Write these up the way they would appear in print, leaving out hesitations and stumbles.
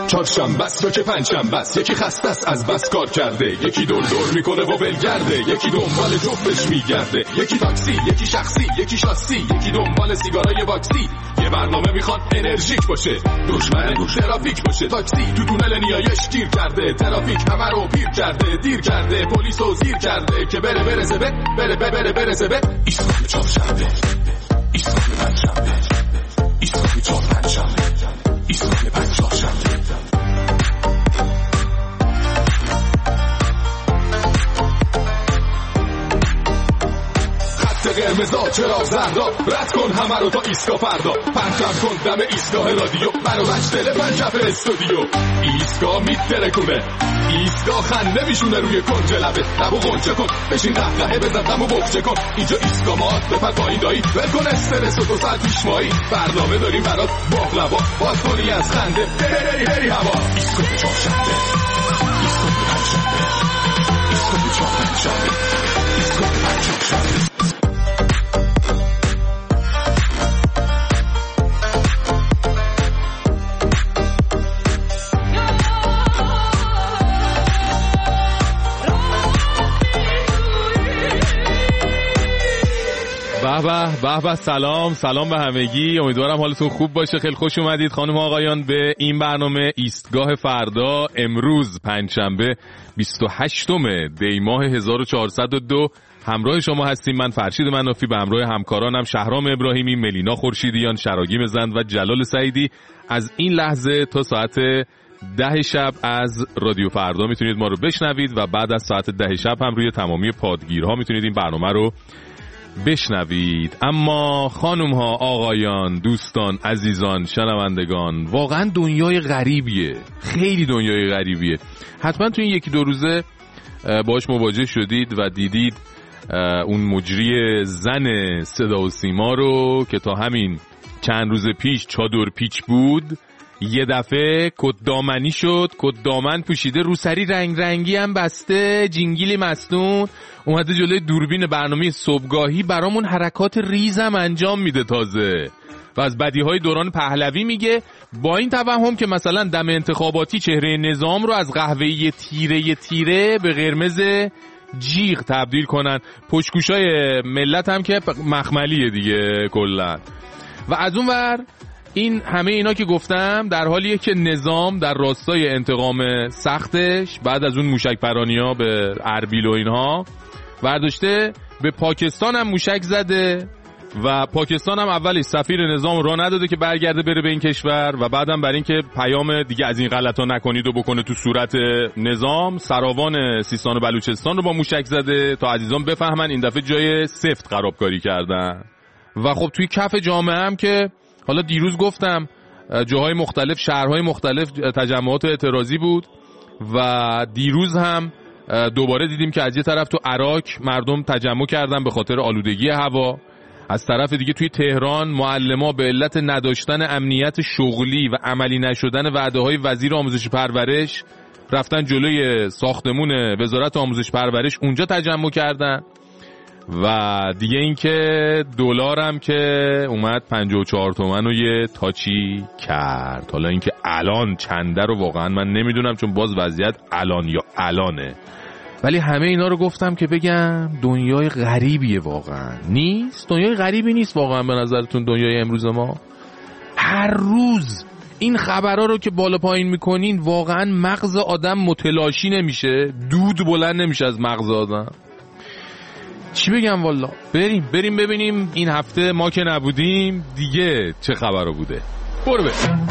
چهارشنبه است تو که پنجشنبه است، یکی خسته است از بس کار کرده، یکی دور دور میکنه و ولگرده، یکی دنبال جفتش میگرده، یکی تاکسی، یکی شخصی، یکی شاسی، یکی دنبال سیگارای واکسی. یه برنامه میخواد انرژیک باشه، دشمن ترافیک باشه. تاکسی تو تونل نیایش گیر کرده، ترافیک همه رو پیر کرده، دیر کرده، پلیسو زیر کرده که برسه به ایستگاه چهارشنبه، ایستگاه پنجشنبه، ایستگاه چهارشنبه، ایستگاه پنجشنبه. قرمزا چراغ زردا، رد کن همه رو تا ایستگاه فردا، پرچم کن دم ایستگاه رادیو، برو بچتله پنجف استودیو. ایستگاه میترکونه، ایستگاه خنده میشونه روی کنج لبه، لبو غنچه کن، بشین قهقهه بزن غمو بخچه کن. اینجا ایستگاه مات بپر پایین دایی، ول کن استرس و 2 ساعت پیش مایی. برنامه داریم برات باقلوا، باز کنی از خنده بری هوا. ایستگاه چهارشنبه، ایستگاه پنجشنبه، ایستگاه چهارشنبه، ایستگاه پنجشنبه. به سلام به همگی، امیدوارم حالتون خوب باشه. خیلی خوش اومدید خانم و آقایان به این برنامه ایستگاه فردا. امروز پنجشنبه 28 دی ماه 1402 همراه شما هستیم. من فرشید منافی به همراه همکارانم شهرام ابراهیمی، ملینا خورشیدیان، شراگیم زند و جلال سعیدی. از این لحظه تا ساعت 10 شب از رادیو فردا میتونید ما رو بشنوید و بعد از ساعت 10 شب هم روی تمامی پادگیرها میتونید این برنامه رو بشنوید. اما خانم ها، آقایان، دوستان، عزیزان، شنوندگان، واقعا دنیای غریبیه، خیلی دنیای غریبیه. حتما تو این 1-2 روزه باش مواجه شدید و دیدید اون مجری زن صدا و سیما رو که تا همین چند روز پیش چادر پیچ بود، یه دفعه کت دامنی شد، کت دامن پوشیده، روسری رنگ رنگی هم بسته، جینگیلی مستون، اومده جلوی دوربین برنامه صبحگاهی برامون حرکات ریزم انجام میده تازه و از بدیهای دوران پهلوی میگه، با این توهم که مثلا دم انتخاباتی چهره نظام رو از قهوه‌ای تیره به قرمز جیغ تبدیل کنن. پشتگوشای ملت هم که مخملیه دیگه کلا. و از اون ور این همه اینا که گفتم در حالیه که نظام در راستای انتقام سختش بعد از اون موشک پرانی‌ها به اربیل و اینها برداشته به پاکستان هم موشک زده و پاکستان هم اولش سفیر نظام را نداده که برگرده بره به این کشور و بعدم برای این که پیام دیگه از این غلطا نکنید و بکنه تو صورت نظام، سراوان سیستان و بلوچستان رو با موشک زده تا عزیزان بفهمن این دفعه جای سفت خرابکاری کردن. و خب توی کف جامعه هم که حالا دیروز گفتم جاهای مختلف، شهرهای مختلف تجمعات اعتراضی بود و دیروز هم دوباره دیدیم که از یه طرف تو عراق مردم تجمع کردن به خاطر آلودگی هوا، از طرف دیگه توی تهران معلما به علت نداشتن امنیت شغلی و عملی نشدن وعده‌های وزیر آموزش پرورش رفتن جلوی ساختمون وزارت آموزش پرورش، اونجا تجمع کردن. و دیگه این که دلار هم که اومد 54 تومن و یه تاچی کرد. حالا این که الان چنده رو واقعا من نمیدونم چون باز وضعیت الان یا الانه، ولی همه اینا رو گفتم که بگم دنیای غریبیه. واقعا نیست؟ دنیای غریبی نیست واقعا به نظرتون دنیای امروز ما؟ هر روز این خبرها رو که بالا پایین میکنین واقعا مغز آدم متلاشی نمیشه، دود بلند نمیشه از مغز آدم. چی بگم والا؟ بریم ببینیم این هفته ما که نبودیم دیگه چه خبرو بوده. برو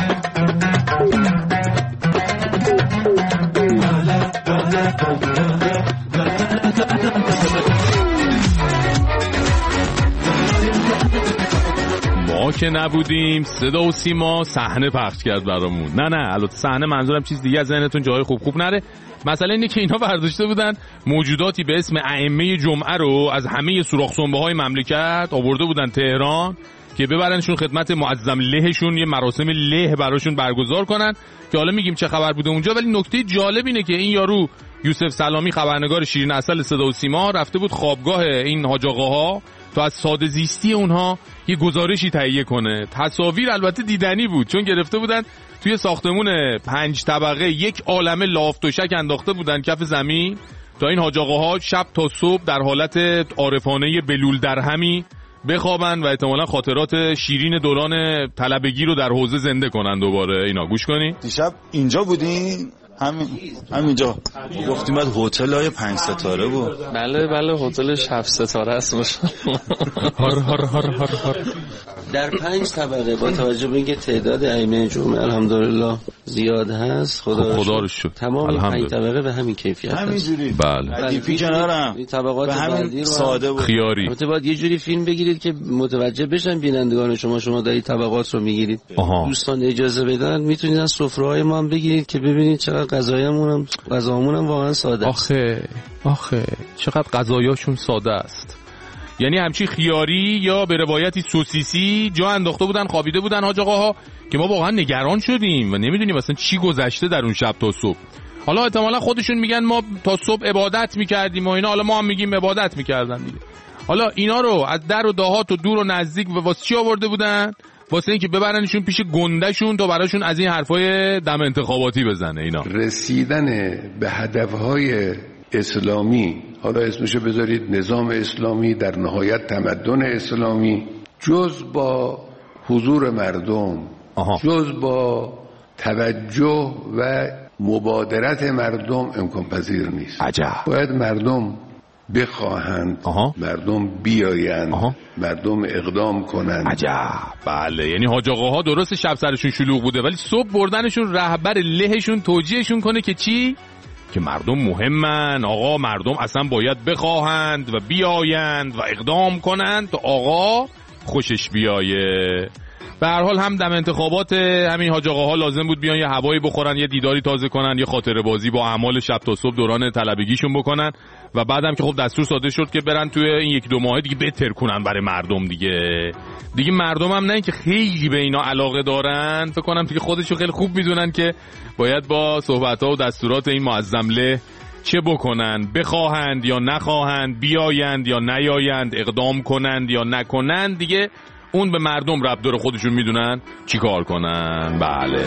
ما که نبودیم صدا و سیما صحنه پخش کرد برامون. نه البته صحنه منظورم چیز دیگه، از ذهنتون جای خوب نره. مثلا اینه که اینا برداشته بودن موجوداتی به اسم ائمه جمعه رو از همه سوراخ سنبه‌های مملکت آورده بودن تهران که ببرنشون خدمت معظم لهشون، یه مراسم له براشون برگزار کنن که حالا میگیم چه خبر بوده اونجا. ولی نکته جالب اینه که این یارو یوسف سلامی خبرنگار شیرین عسل صدا و سیما رفته بود خوابگاه این حاج آقاها تا از ساده زیستی اونها یه گزارشی تهیه کنه. تصاویر البته دیدنی بود، چون گرفته بودن توی ساختمون 5 طبقه یک عالمه لاف تشک انداخته بودن کف زمین تا این حاج آقاها شب تا صبح در حالت عارفانه بلول درهمی بخوابن و احتمالاً خاطرات شیرین دوران طلبگی رو در حوزه زنده کنن دوباره. اینا گوش کنی. دیشب اینجا بودین؟ همینجا گفتیم بعد هتل های 5 ستاره بود. بله هتل 7 ستاره است هر در 5 طبقه. با توجه به اینکه تعداد ائمه جمعه الحمدلله زیاد هست، خدا رو شکر تمام 5 طبقه به همین کیفیت هست. همینجوری. بله. ردیفی کنارم. این طبقات بعدی ساده بود. خیاری. البته باید یه جوری فیلم بگیرید که متوجه بشن بینندگان شما دارید طبقات رو میگیرید. دوستان اجازه بدن میتونید از سفره‌های ما هم بگیرید که ببینید چقدر غذامون هم واقعا ساده است. آخه چقدر غذایاشون ساده است. یعنی همچی خیاری یا به روایتی سوسیسی جا انداخته بودن، خوابیده بودن حاج آقاها که ما واقعا نگران شدیم و نمیدونیم اصلا چی گذشته در اون شب تا صبح. حالا احتمالا خودشون میگن ما تا صبح عبادت میکردیم و اینا، حالا ما هم میگیم عبادت میکردن دیگه. حالا اینا رو از در و دهات و دور و نزدیک و واسه چی آورده بودن؟ واسه اینکه ببرنشون پیش گندهشون تا براشون از این حرفای دم انتخاباتی بزنه. اینا رسیدن به هدفهای اسلامی، حالا اسمشو بذارید نظام اسلامی، در نهایت تمدن اسلامی، جز با حضور مردم، جز با توجه و مبادرت مردم امکان پذیر نیست. عجب. باید مردم بخواهند، مردم بیایند، مردم اقدام کنند. عجب. بله، یعنی حاج آقاها درست شب سرشون شلوغ بوده ولی صبح بردنشون رهبر لهشون توجیهشون کنه که چی؟ که مردم مهمن آقا، مردم اصلا باید بخواهند و بیایند و اقدام کنند تا آقا خوشش بیایه. به هر حال هم دم انتخابات همین حاج آقاها لازم بود بیان یه هوایی بخورن، یه دیداری تازه کنن، یه خاطره بازی با اعمال شب تا صبح دوران طلبگیشون بکنن و بعدم که خب دستور صادر شد که برن توی این 1-2 ماه دیگه بهتر کنن برای مردم دیگه مردم هم نه که خیلی به اینا علاقه دارن، فکر کنم دیگه خودشو خیلی خوب میدونن که باید با صحبت‌ها و دستورات این معظم له چه بکنن، بخواهند یا نخواهند، بیایند یا نیایند، اقدام کنند یا نکنند. دیگه اون به مردم ربط داره، خودشون میدونن چی کار کنن. بله.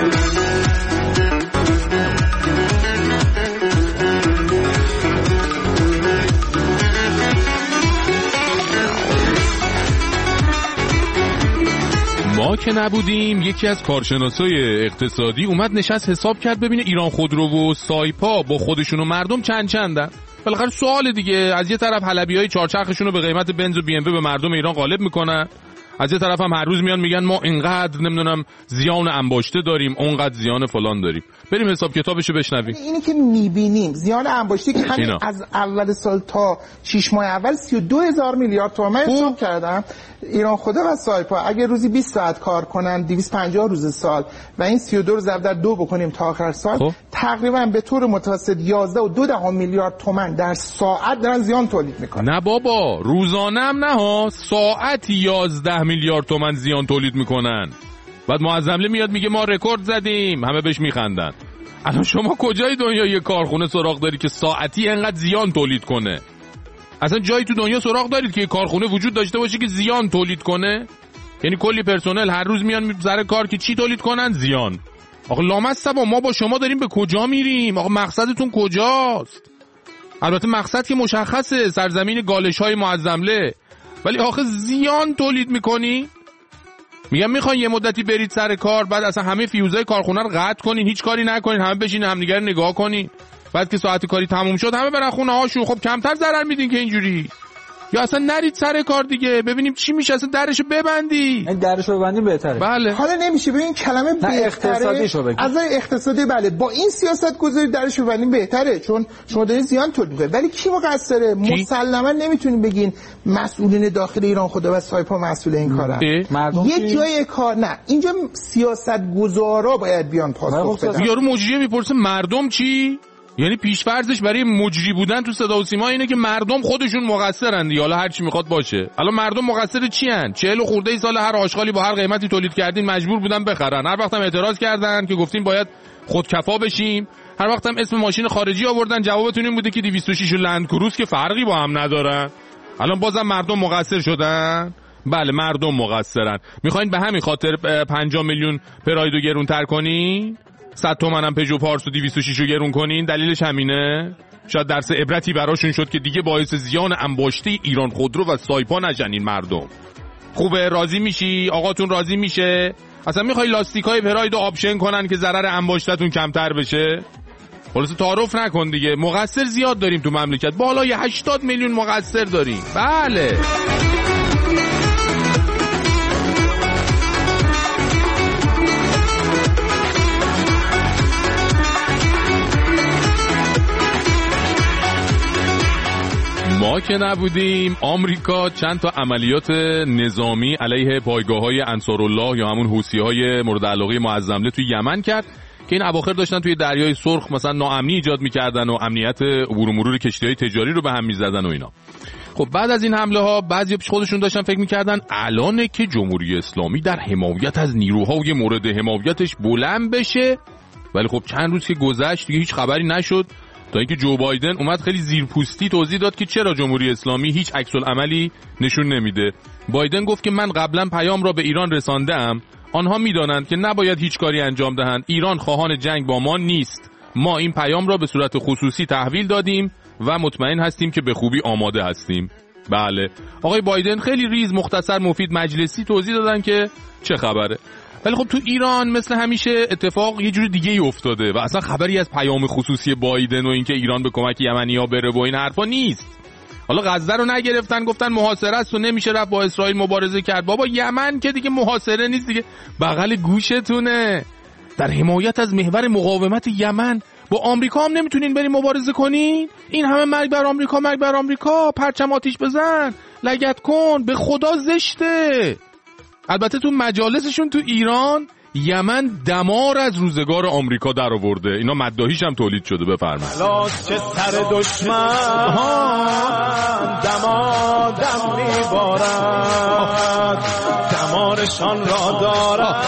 ما که نبودیم یکی از کارشناسای اقتصادی اومد نشست حساب کرد ببینه ایران خودرو و سایپا با خودشون و مردم چندن. بالاخره سوال دیگه، از یه طرف حلبیای چهارچرخشون رو به قیمت بنز و بی ام به مردم ایران غالب میکنن، از یه طرف هم هر روز میان میگن ما اینقدر نمیدونم زیان انباشته داریم، اونقدر زیان فلان داریم. بریم حساب کتابشو بشنویم. اینی که میبینیم زیان انباشته که همین از اول سال تا 6 ماه اول 32,000 میلیارد تومان حساب کردم. ایران خودرو و سایپا اگه روزی 20 ساعت کار کنن 250 روز سال و این 32 رو ضرب در 2 بکنیم تا آخر سال تقریبا به طور متوسط 11.2 میلیارد تومان در ساعت دارن زیان تولید میکنن. نه بابا، روزانه هم نه ها، ساعتی 11 میلیارد تومان زیان تولید میکنن. بعد معظم له میاد میگه ما رکورد زدیم، همه بهش میخندن. الان شما کجای دنیا یه کارخونه سراغ داری که ساعتی انقدر زیان تولید کنه؟ اصلا جایی تو دنیا سراغ دارید که یه کارخونه وجود داشته باشه که زیان تولید کنه؟ یعنی کلی پرسنل هر روز میان سر کار که چی تولید کنن؟ زیان. آقا لامصب ما با شما داریم به کجا میریم؟ آقا مقصدتون کجاست؟ البته مقصد که مشخصه، سرزمین گالش‌های معظم له، ولی آخه زیان تولید میکنی؟ میگم میخواین یه مدتی برید سر کار، بعد اصلا همه فیوزای کارخونه رو قطع کنین، هیچ کاری نکنین، همه بشین همدیگه رو نگاه کنین، بعد که ساعت کاری تموم شد همه برن خونه هاشون. خب کمتر ضرر میدین که اینجوری. یا اصلا نرید سر کار دیگه، ببینیم چی میشه، اصلا درشو ببندی. این درشو ببندی بهتره. بله. حالا نمیشه ببین کلمه بهتره از اقتصادی، بله با این سیاست گذاری درشو ببندیم بهتره، چون شما دارین زیان تولید میکنید. ولی کی مقصره؟ مسلما نمیتونیم بگین مسئولین داخل ایران خودرو و سایپا مسئول این کارن. یه جای کار نه، اینجا سیاست گذارا باید بیان پاسخ بدن. یارو مجریه میپرسه مردم چی؟ یعنی پیش‌فرضش برای مجری بودن تو صدا و سیما اینه که مردم خودشون مقصرن دیگه، حالا هر چی میخواد باشه. الان مردم مقصر چی ان؟ 40 خورده سال هر آشغالی با هر قیمتی تولید کردین مجبور بودن بخرن. هر وقتم اعتراض کردن که گفتین باید خودکفا بشیم، هر وقتم اسم ماشین خارجی آوردن جوابتون این بوده که 206 و لند کروز که فرقی با هم ندارن. الان بازم مردم مقصر شدن؟ بله مردم مقصرن. میخواین به همین خاطر 50 میلیون پرایدو گرونتر کنین؟ 100 تومنم پژو پارس و 206 رو گرون کنین؟ دلیلش همینه؟ شاید درس عبرتی براشون شد که دیگه باعث زیان انباشته ایران خودرو و سایپا نشنین مردم. خوبه؟ راضی میشی؟ آقاتون راضی میشه؟ اصلا میخوای لاستیکای پراید آپشن کنن که ضرر انباشته‌تون کمتر بشه؟ خلاص تعارف نکن دیگه. مقصر زیاد داریم تو مملکت، بالای 80 میلیون مقصر داریم. بله ما که نبودیم، آمریکا چند تا عملیات نظامی علیه پایگاه‌های انصارالله یا همون حوثی‌های مورد علاقه معظمله توی یمن کرد که این اواخر داشتن توی دریای سرخ مثلا ناامنی ایجاد می‌کردن و امنیت عبور و مرور کشتی‌های تجاری رو به هم می‌زدن و اینا. خب بعد از این حمله ها بعضی پیش خودشون داشتن فکر می‌کردن الانه که جمهوری اسلامی در حمایت از نیروهای مورد حمایتش بلند بشه، ولی خب چند روز که گذشت دیگه هیچ خبری نشد تا اینکه جو بایدن اومد خیلی زیرپوستی توضیح داد که چرا جمهوری اسلامی هیچ عکس العملی نشون نمیده. بایدن گفت که من قبلا پیام را به ایران رساندم، آنها میدانند که نباید هیچ کاری انجام دهند، ایران خواهان جنگ با ما نیست، ما این پیام را به صورت خصوصی تحویل دادیم و مطمئن هستیم که به خوبی آماده هستیم. بله آقای بایدن خیلی ریز مختصر مفید مجلسی توضیح دادن که چه خبره. ولی خب تو ایران مثل همیشه اتفاق یه جور دیگه ای افتاده و اصلا خبری از پیام خصوصی بایدن و اینکه ایران به کمک یمنی‌ها بره و این حرفا نیست. حالا غزه رو نگرفتن، گفتن محاصره است و نمیشه رفت با اسرائیل مبارزه کرد. بابا یمن که دیگه محاصره نیست دیگه، بغل گوشتونه. در حمایت از محور مقاومت یمن با آمریکا هم نمیتونین برین مبارزه کنین؟ این همه مرگ بر آمریکا، مرگ بر آمریکا، پرچم آتیش بزن، لگد کن، به خدا زشته. البته تو مجالسشون تو ایران یمن دمار از روزگار آمریکا در آورده، اینا مداحیش هم تولید شده. بفرمایید. لاس که سر دشمن دمادم میبارد، دمارشان را دارد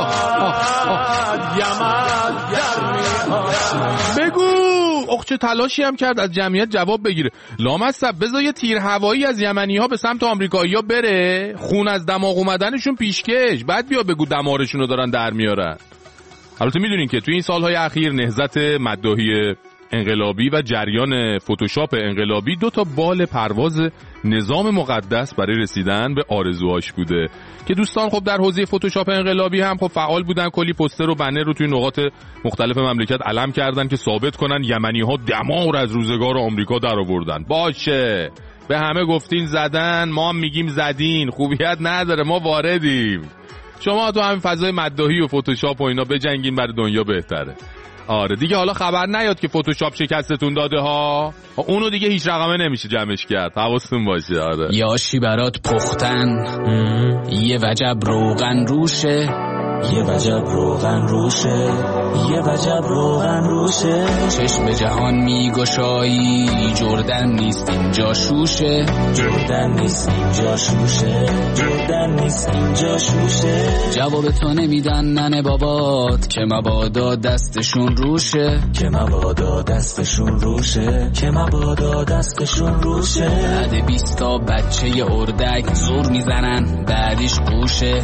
یمن گرمی. بگو چه تلاشی هم کرد از جمعیت جواب بگیره. لامصب بذار یه تیر هوایی از یمنی ها به سمت آمریکایی‌ها بره، خون از دماغ اومدنشون پیشکش، بعد بیا بگو دمارشون رو دارن در میارن. البته میدونین که توی این سالهای اخیر نهضت مداحی انقلابی و جریان فتوشاپ انقلابی دو تا بال پرواز نظام مقدس برای رسیدن به آرزوهاش بوده که دوستان خب در حوزه فتوشاپ انقلابی هم خب فعال بودن، کلی پوستر و بنر رو توی نقاط مختلف مملکت علم کردن که ثابت کنن یمنی‌ها دمار از روزگار آمریکا در آوردن. باشه به همه گفتین زدن، ما هم میگیم زدین، خوبیت نداره، ما واردیم. شما تو همین فضای مداحی و فتوشاپ و اینا بجنگین، برای دنیا بهتره. آره دیگه حالا خبر نیاد که فتوشاپ شکستتون داده ها، اونو دیگه هیچ رقمه نمیشه جمعش کرد، حواستون باشه. آره یاشی برات پختن، یه وجب روغن روشه، یه وجب روغن روشه، یه وجب روغن روشه. چشم جهان میگشایی، جردن نیست اینجا شوشه، جردن نیست اینجا شوشه، جردن نیست اینجا شوشه. جواب تو نمیدن ننه بابات که مبادا دستشون روشه، که مبادا دستشون روشه، که مبادا دستشون روشه. بعد 20 تا بچه اردک زور میزنن، بعدیش قوشه.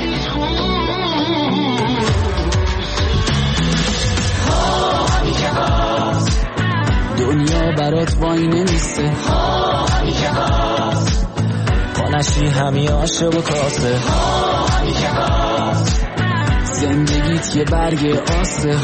دنیا برات وای نمیسته، پانشی همی آشه و کاسه، زندگیت یه برگ آسه،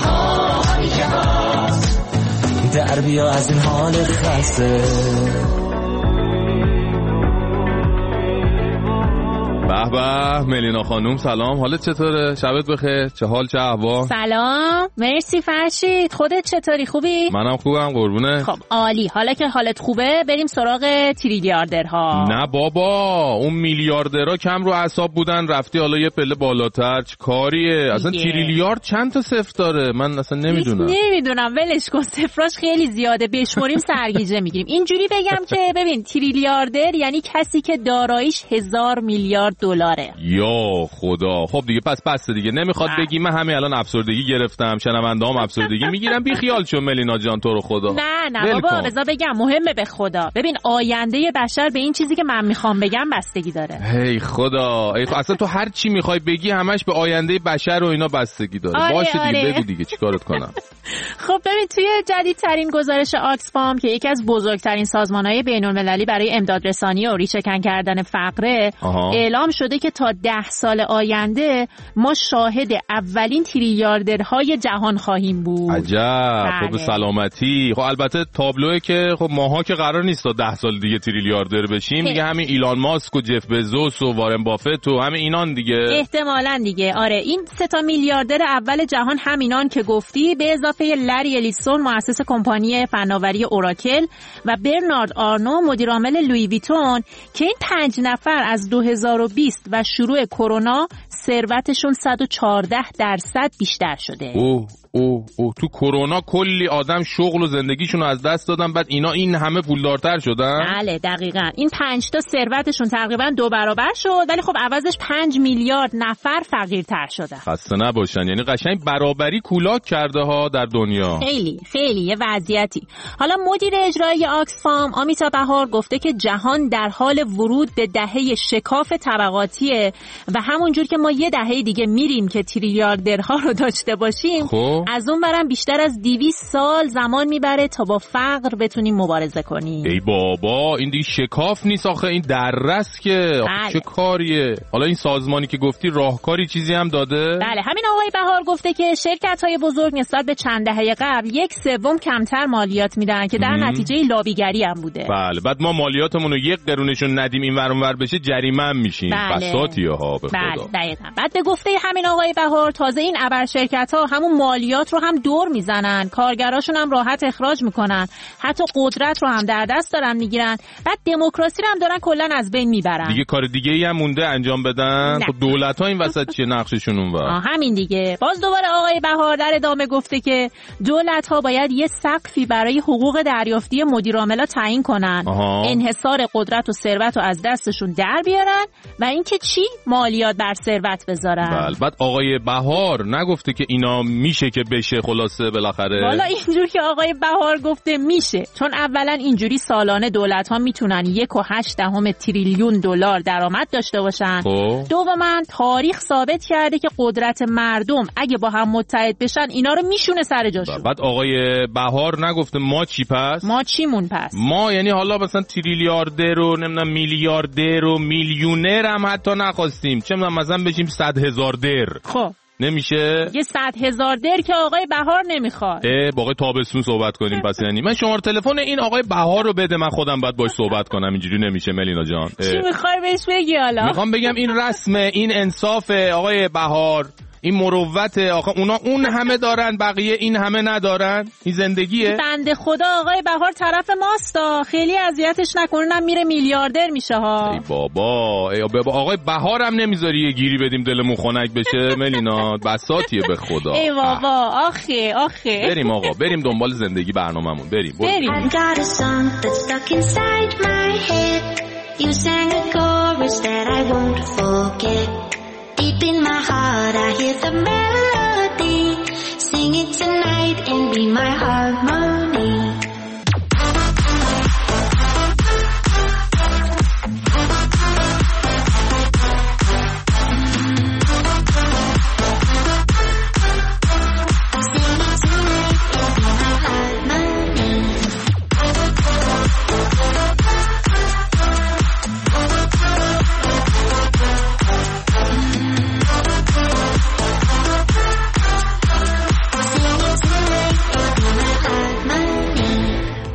در بیا از این حال خسته. به به ملینا خانوم سلام، حالت چطوره؟ شبت بخیر، چه حال چه احوال؟ سلام مرسی فرشید، خودت چطوری؟ خوبی؟ منم خوبم قربونه. خب عالی، حالا که حالت خوبه بریم سراغ تریلیاردرها. نه بابا اون میلیاردرها کم رو اعصاب بودن، رفتی حالا یه پله بالاتر، چه کاریه؟ اصلا تریلیارد چند تا صفر داره؟ من اصلا نمیدونم ولش کن، صفراش خیلی زیاده، بشمریم سرگیجه میگیریم. اینجوری بگم که ببین تریلیاردر یعنی کسی که داراییش 1000 میلیارد دلاره. یا خدا، خب دیگه پس دیگه نمیخواد بگی من همین الان افسردگی گرفتم، شنونده‌ام افسردگی میگیرم، بی خیال شو ملینا جان تو رو خدا. نه بابا رضا بگم مهمه به خدا. ببین آینده بشر به این چیزی که من میخوام بگم بستگی داره. هی خدا، اصلا تو هر چی میخوای بگی همش به آینده بشر و اینا بستگی داره. باشه دیگه بگو دیگه چیکارت کنم. خب ببین توی جدیدترین گزارش آکسفام که یکی از بزرگترین سازمان‌های بین‌المللی برای امدادرسانی و ریشه‌کن کردن فقره اعلام شده که تا 10 سال آینده ما شاهد اولین تریلیاردرهای جهان خواهیم بود. عجب. خب سلامتی. خب البته تابلوه که خب ماها که قرار نیست تا 10 سال دیگه تریلیاردر بشیم دیگه، همین ایلان ماسک و جف بزوس و وارن بافت و همین اینان دیگه احتمالاً دیگه. آره این 3 تا میلیاردر اول جهان همینان که گفتی، به اضافه لری الیسون مؤسس کمپانی فناوری اوراکل و برنارد آرنو مدیر عامل لویی ویتون که این 5 نفر از 2020 و شروع کرونا ثروتشون 114% بیشتر شده. تو کرونا کلی آدم شغل و زندگیشون رو از دست دادن، بعد اینا این همه پولدارتر شدن. بله دقیقاً. این 5 تا ثروتشون تقریباً 2 برابر شد، ولی خب عوضش 5 میلیارد نفر فقیرتر شدن. خسته نباشن، یعنی قشنگ برابری کولاک کرده ها در دنیا. خیلی یه وضعیتی. حالا مدیر اجرایی آکسفام آمیتا بهار گفته که جهان در حال ورود به دهه شکاف طبقاتیه و همونجور که ما یه دهه دیگه میریم که تریلیاردرها رو داشته باشیم، از اون برم بیشتر از 200 سال زمان میبره تا با فقر بتونیم مبارزه کنیم. ای بابا این دیگه شکاف نیست آخه، این دررس که چه کاریه؟ حالا این سازمانی که گفتی راهکاری چیزی هم داده؟ بله همین آقای بهار گفته که شرکت‌های بزرگ نسبت به چند دهه قبل 1/3 کمتر مالیات میدن که در نتیجه لابیگری هم بوده. بله بعد ما مالیاتمون رو 1 قرونشون ندیم این ور اون ور بشه جریمه هم میشیم. بساطیه ها به خدا. بله دقیقاً. بعد به گفته همین آقای بهار تازه این ابر شرکت‌ها همون مالیات رو هم دور میزنن، کارگراشون هم راحت اخراج میکنن، حتی قدرت رو هم در دست دارن میگیرن، بعد دموکراسی رو هم دارن کلا از بین میبرن. دیگه کار دیگه ای هم مونده انجام بدن؟ خب دولت‌ها این وسط چیه نقششون اونور؟ همین دیگه. باز دوباره آقای بهار در ادامه گفته که دولت‌ها باید یه سقفی برای حقوق دریافتی مدیر عاملا تعیین کنن، انحصار قدرت و ثروت رو از دستشون در بیارن و اینکه چی مالیات بر ثروت بذارن. بله بعد آقای بهار نگفته که اینا میشه که بشه خلاصه بالاخره؟ والا اینجور که آقای بهار گفته میشه، چون اولا اینجوری سالانه دولت‌ها میتونن 1.8 تریلیون دلار درآمد داشته باشن. دوما تاریخ ثابت کرده که قدرت مردم اگه با هم متحد بشن اینا رو میشونه سر جاشون. بعد آقای بهار نگفته ما چی پس؟ ما چیمون پس؟ ما یعنی حالا مثلا تریلیاردر و نمیدونم میلیاردر و میلیونر هم حتی نخواستیم، چه میدونم مثلا بشیم 100,000 در. خب نمیشه؟ یه 100,000 در که آقای بهار نمیخواد. با آقای تابستون صحبت کنیم پس. یعنی من شماره تلفن این آقای بهار رو بده، من خودم باید باش صحبت کنم. اینجوری نمیشه ملینا جان. چی میخوای بهش بگی حالا؟ میخوام بگم این رسمه، این انصافه آقای بهار، این مروته. آخه اونا اون همه دارن بقیه این همه ندارن، این زندگیه. بنده خدا آقای بهار طرف ماستا، خیلی اذیتش نکنونم میره میلیاردر میشه ها. ای بابا آقای بهار هم نمیذاری یه گیری بدیم دلمون خنک بشه ملینا، بساطیه به خدا. ای بابا آخه بریم آقا، بریم دنبال زندگی برنامه‌مون. بریم. Deep in my heart, I hear the melody. Sing it tonight and be my harmony.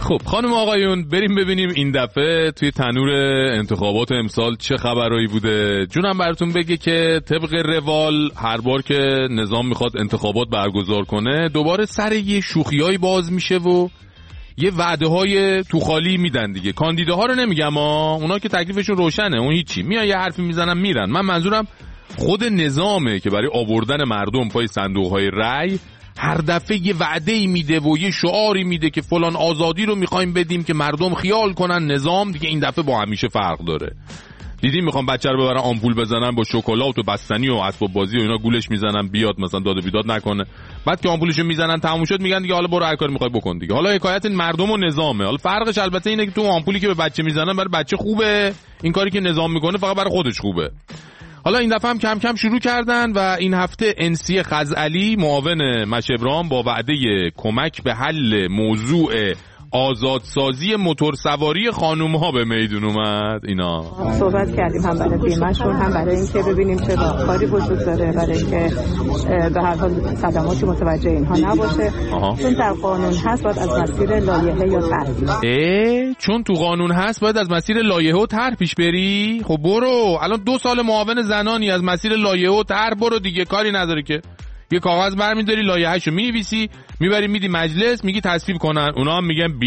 خب خانم آقایون، بریم ببینیم این دفعه توی تنور انتخابات امسال چه خبرایی بوده. جونم براتون بگه که طبق روال هر بار که نظام میخواد انتخابات برگزار کنه دوباره سر یه شوخیایی باز میشه و یه وعده های تو خالی میدن دیگه. کاندیداها رو نمیگم اونا که تکلیفشون روشنه، اون هیچی، میان یه حرفی میزنن میرن. من منظورم خود نظامه که برای آوردن مردم پای صندوق های رای هر دفعه یه وعده‌ای میده و یه شعاری میده که فلان آزادی رو میخوایم بدیم که مردم خیال کنن نظام دیگه این دفعه با همیشه فرق داره. دیدیم میخوام بچه رو ببرن آمپول بزنن با شکلات و بستنی و اسباب بازی و اینا گولش میزنن بیاد مثلا داد و بیداد نکنه، بعد که آمپولشو میزنن تموم شد میگن دیگه حالا برو هر کاری میخوای بکن دیگه. حالا حکایت مردم و نظامه. حالا فرقش البته اینه که تو آمپولی که به بچه میزنن برای بچه خوبه، این کاری که نظام میکنه فقط برای خودش خوبه. حالا این دفعه هم کم کم شروع کردن و این هفته انسی خزعلی معاون مشبران با وعده کمک به حل موضوع آزادسازی موتورسواری خانوم‌ها به میدون اومد. اینا صحبت کردیم هم برای بیمه‌شون هم برای اینکه ببینیم چه راهکاری وجود داره برای اینکه به هر حال صدماتی متوجه اینها نباشه. چون در قانون هست باید از مسیر لایحه یا طرح. چون تو قانون هست باید از مسیر لایحه و طرح پیش بری. خب برو الان 2 سال معاون زنانی از مسیر لایحه و طرح برو دیگه، کاری نداره که. یه کاغذ برمی‌داری لایحه‌شو می‌نویسی میبری میدی مجلس میگی تصویب کنن، اونا هم میگن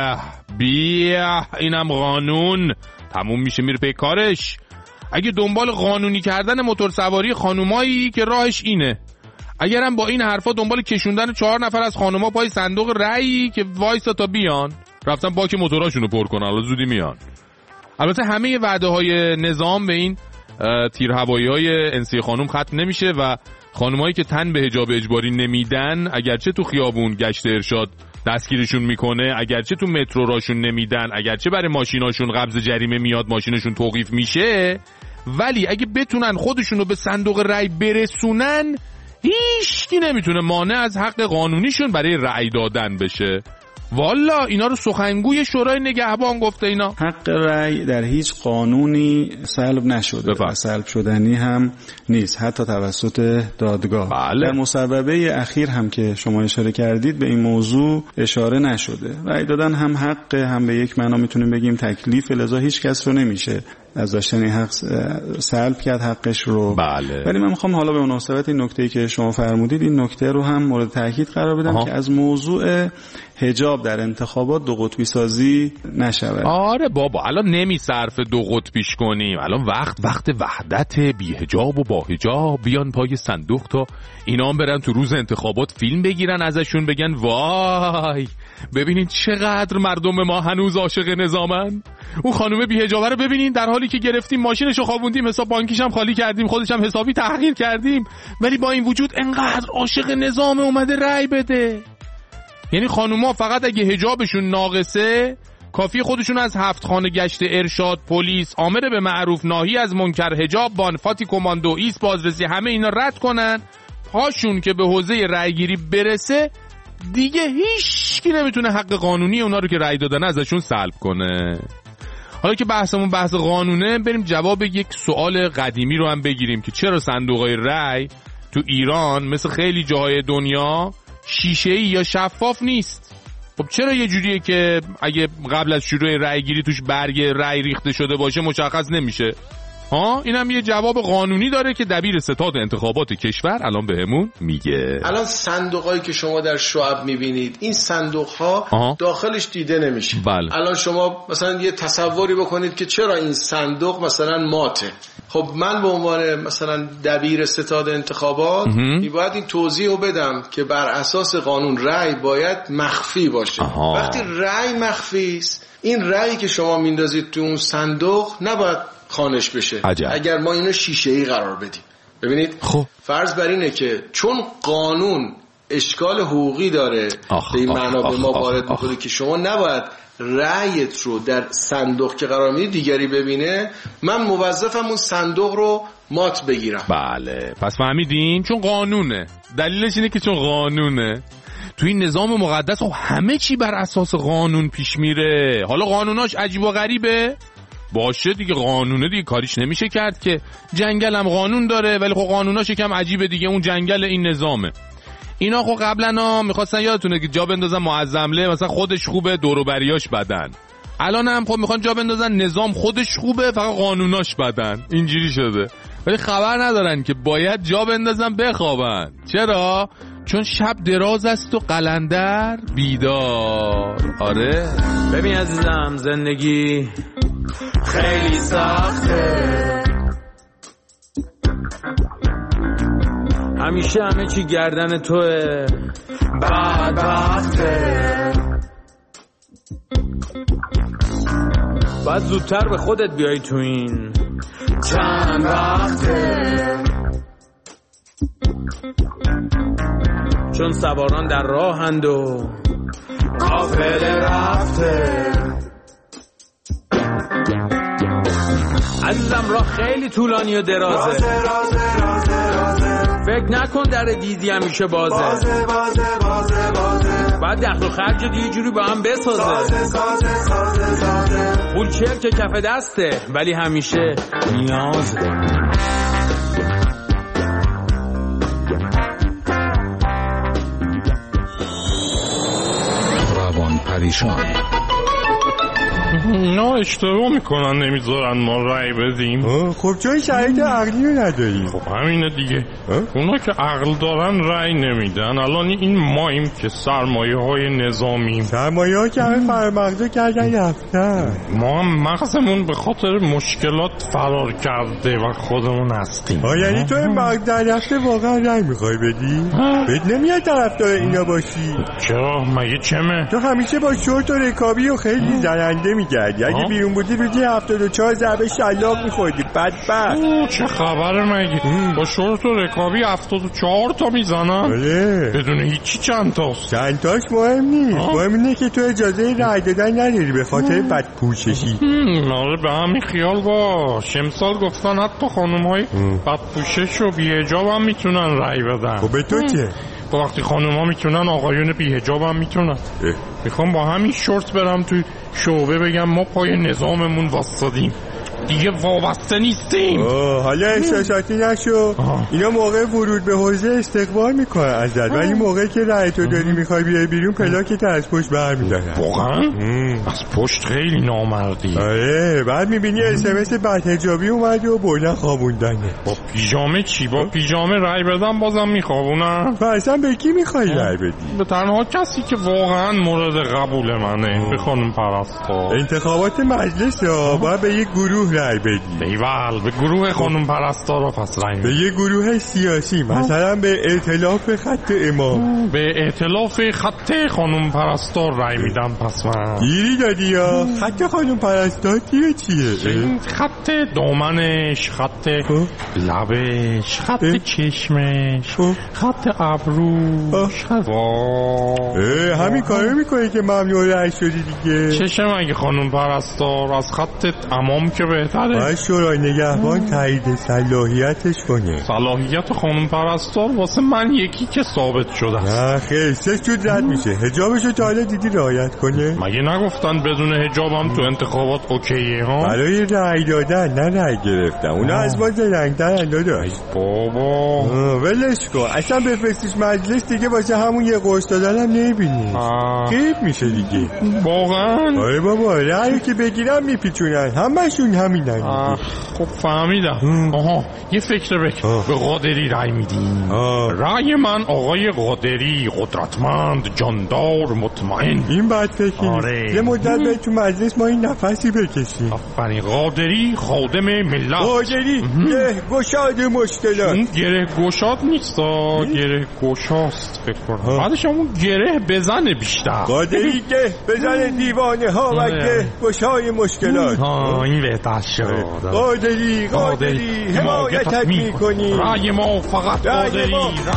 بیا اینم قانون، تموم میشه میره پی کارش. اگه دنبال قانونی کردن موتورسواری خانومایی که راهش اینه، اگرم با این حرفا دنبال کشوندن 4 نفر از خانوما پای صندوق رأی که وایسا تا بیان رفتن باک موتوراشونو پر کنن حالا زودی میان. البته همه وعده‌های نظام به این تیر هوایی‌های انسی خانوم ختم نمیشه و خانمایی که تن به حجاب اجباری نمیدن اگرچه تو خیابون گشت ارشاد دستگیرشون میکنه، اگرچه تو مترو راشون نمیدن، اگرچه برای ماشیناشون قبض جریمه میاد ماشینشون توقیف میشه، ولی اگه بتونن خودشونو به صندوق رأی برسونن هیچکی نمیتونه مانع از حق قانونیشون برای رأی دادن بشه. والا اینا رو سخنگوی شورای نگهبان گفته. اینا حق رأی در هیچ قانونی سلب نشده و سلب شدنی هم نیست حتی توسط دادگاه. بله. در مصوبه اخیر هم که شما اشاره کردید به این موضوع اشاره نشده. رأی دادن هم حق هم به یک معنا میتونیم بگیم تکلیف، لذا هیچ کس رو نمیشه از داشتن حق سلب کرد حقش رو. بله. ولی من میخوام حالا به مناسبت این نکته‌ای که شما فرمودید این نکته رو هم مورد تاکید قرار بدم که از موضوع حجاب در انتخابات 2 قطبی سازی نشود. آره بابا الان نمی صرف 2 قطبیش کنیم، الان وقت وحدت، بی حجاب و با حجاب بیان پای صندوق تا اینا هم برن تو روز انتخابات فیلم بگیرن ازشون بگن وای ببینین چقدر مردم ما هنوز عاشق نظامن. اون خانومه بی حجابه رو ببینین در حالی که گرفتیم ماشینشو خوابوندیم حساب بانکیش هم خالی کردیم خودش هم حسابی تحقیر کردیم، ولی با این وجود انقدر عاشق نظام اومده رأی بده. یعنی خانوما فقط اگه حجابشون ناقصه کافی خودشون از 7 خانه گشت ارشاد، پلیس، امر به معروف، ناهی از منکر، حجاب، بانفاتی کماندو، ایست بازرسی همه اینا رد کنن، پاشون که به حوزه رأیگیری برسه دیگه هیچکی نمیتونه حق قانونی اونا رو که رأی دادن ازشون سلب کنه. حالا که بحثمون بحث قانونه بریم جواب یک سوال قدیمی رو هم بگیریم که چرا صندوقای رأی تو ایران مثل خیلی جاهای دنیا شیشه‌ای یا شفاف نیست. خب چرا یه جوریه که اگه قبل از شروع رأی گیری توش برگ رأی ریخته شده باشه مشخص نمیشه؟ اینم یه جواب قانونی داره که دبیر ستاد انتخابات کشور الان بهمون میگه. الان صندوقایی که شما در شعب میبینید این صندوق‌ها داخلش دیده نمیشه. بله. الان شما مثلا یه تصوری بکنید که چرا این صندوق مثلا ماته. خب من به عنوان مثلا دبیر ستاد انتخابات باید این توضیح رو بدم که بر اساس قانون رأی باید مخفی باشه. وقتی رأی مخفی است این رأیی که شما میندازید تو اون صندوق نباید خانش بشه. عجب. اگر ما اینو شیشه‌ای قرار بدیم. ببینید فرض بر اینه که چون قانون اشکال حقوقی داره به این معنا به ما وارد میکنه که شما نباید رأیت رو در صندوق که قرار میدی دیگری ببینه، من موظفم اون صندوق رو مات بگیرم. بله پس فهمیدین چون قانونه. دلیلش اینه که چون قانونه. تو این نظام مقدس همه چی بر اساس قانون پیش میره. حالا قانوناش عجیب و غریبه باشه دیگه، قانونه دیگه کاریش نمیشه کرد که. جنگل هم قانون داره ولی خب قانوناش یکم عجیبه دیگه، اون جنگل این نظامه. اینا خب قبلا میخواستن یادتونه که جا بندازن معظمله مثلا خودش خوبه دور و بریاش بدن، الان هم خب میخوان جا بندازن نظام خودش خوبه فقط قانوناش بدن، اینجوری شده. ولی خبر ندارن که باید جا بندازن بخوابن. چرا؟ چون شب دراز است و قلندر بیدار. آره ببین عزیزم زندگی خیلی سخته، همیشه همه چی گردن توه، بدبخته، باید زودتر به خودت بیای تو این چند وقته، چون سواران در راهند و قافله رفته. عزیزم راه خیلی طولانی و درازه، فکر نکن در دیدی همیشه بازه، بعد دخل و خرج یه جوری با هم بسازه، پول چرک که کف دسته ولی همیشه نیازه. روان پریشان اینا اشتباه میکنن نمیذارن ما رای بدیم. خب چون شرایط عقلی رو نداریم. خب همینه دیگه. اونا که عقل دارن رای نمیدن. الان این ماییم که سرمایه های نظامیم، سرمایه ها که همه فرمغزه کردن رفتن، ما هم مغزمون به خاطر مشکلات فرار کرده و خودمون هستیم. یعنی تو این مغز در رفته واقعا رای میخوای بدی؟ بهت نمیاد طرفدار اینا باشی؟ چرا؟ مگه چمه؟ تو همیشه با شورت و رکابی و خیلی زننده میگردی، اگه بیرون بودی روزی 74 ضربه شلاق میخوردی بدبخت. چه خبره مگه؟ با شورت و رکابی 74 تا میزنن؟ بدون هیچی چند تاست؟ چند تاش مهم نیست، مهم اینه که تو اجازه رای دادن نداری به خاطر بدپوششی. آره به همین خیال باش. امسال گفتن حتی خانوم های بدپوشش و بی‌حجاب هم میتونن رای بدن. خب به تو چه؟ وقتی خانوم ها میتونن آقایون بی‌حجاب هم میتونن. میخوام با همین شورت برم توی شعبه بگم ما پای نظاممون واسطادیم، دیگه وابسته نیستیم. حالا احساساتی نشو. اینا موقع ورود به حوزه استقبال میکنن ازت، ولی موقعی که رأی تو داری میخوای بیای بیرون پلاکت از پشت برمیدارن. واقعا؟ از پشت خیلی نامردی. آره بعد میبینی SMS بدحجابی اومده و بردن خوابوندنه. با پیژامه چی؟ با پیژامه رأی بدم بازم میخوابونن؟ و اصلا به کی میخوای رأی بدی؟ به تنها کسی که واقعا مورد قبول منه، به خانم پرستار. انتخابات مجلس باید به یک گروه رای بدی. ایول به گروه خانم پرستارا پس رای به یه گروه سیاسی، مثلا به ائتلاف خط امام. به ائتلاف خط خانم پرستار رای میدم. پس من گیری دادی یا خط خانم پرستار دیگه چیه؟ خط دامنش، خط لبش، خط چشمش، خط ابروش. همین کارو میکنی که ممنوع رای شدی دیگه. چشم اگه خانم پرستار از خط امام که بهتره. باید شورای نگهبان تایید صلاحیتش کنه. صلاحیت خانم پرستار واسه من یکی که ثابت شده است. نه خیلی 3 جور رد میشه. حجابشو تا حالا دیدی رعایت کنه؟ مگه نگفتن بدون حجابم تو انتخابات اوکیه ها؟ برای رأی دادن نه رأی گرفتن. اونا از ما زرنگ‌ترن داداش. بابا ولش کن، اصلا بفرستیش مجلس دیگه واسه همون یه قرص دادن هم نمیبینی. غیب میشه دیگه. واقعا؟ آره بابا رأیو که بگیرن میپیچونن، همشون همینن. خب فهمیدم. یه فکر به قادری رای میدیم. رای من آقای قادری، قدرتمند، جاندار، مطمئن. این بد فکری. آره. یه مدت به تو مجلس ما این نفسی بکشیم. آفرین. قادری خادم ملت. قادری گره گشاد مشکلات. اون گره گشاد نیست، گره گشاست فکر کنم. بعدش همون گره بزنه بیشتر. قادری گره بزنه دیوانه ها و گره گشای مشکلات. این بهتر شد. قادری حمایتت میکنی. رای ما فقط قادری.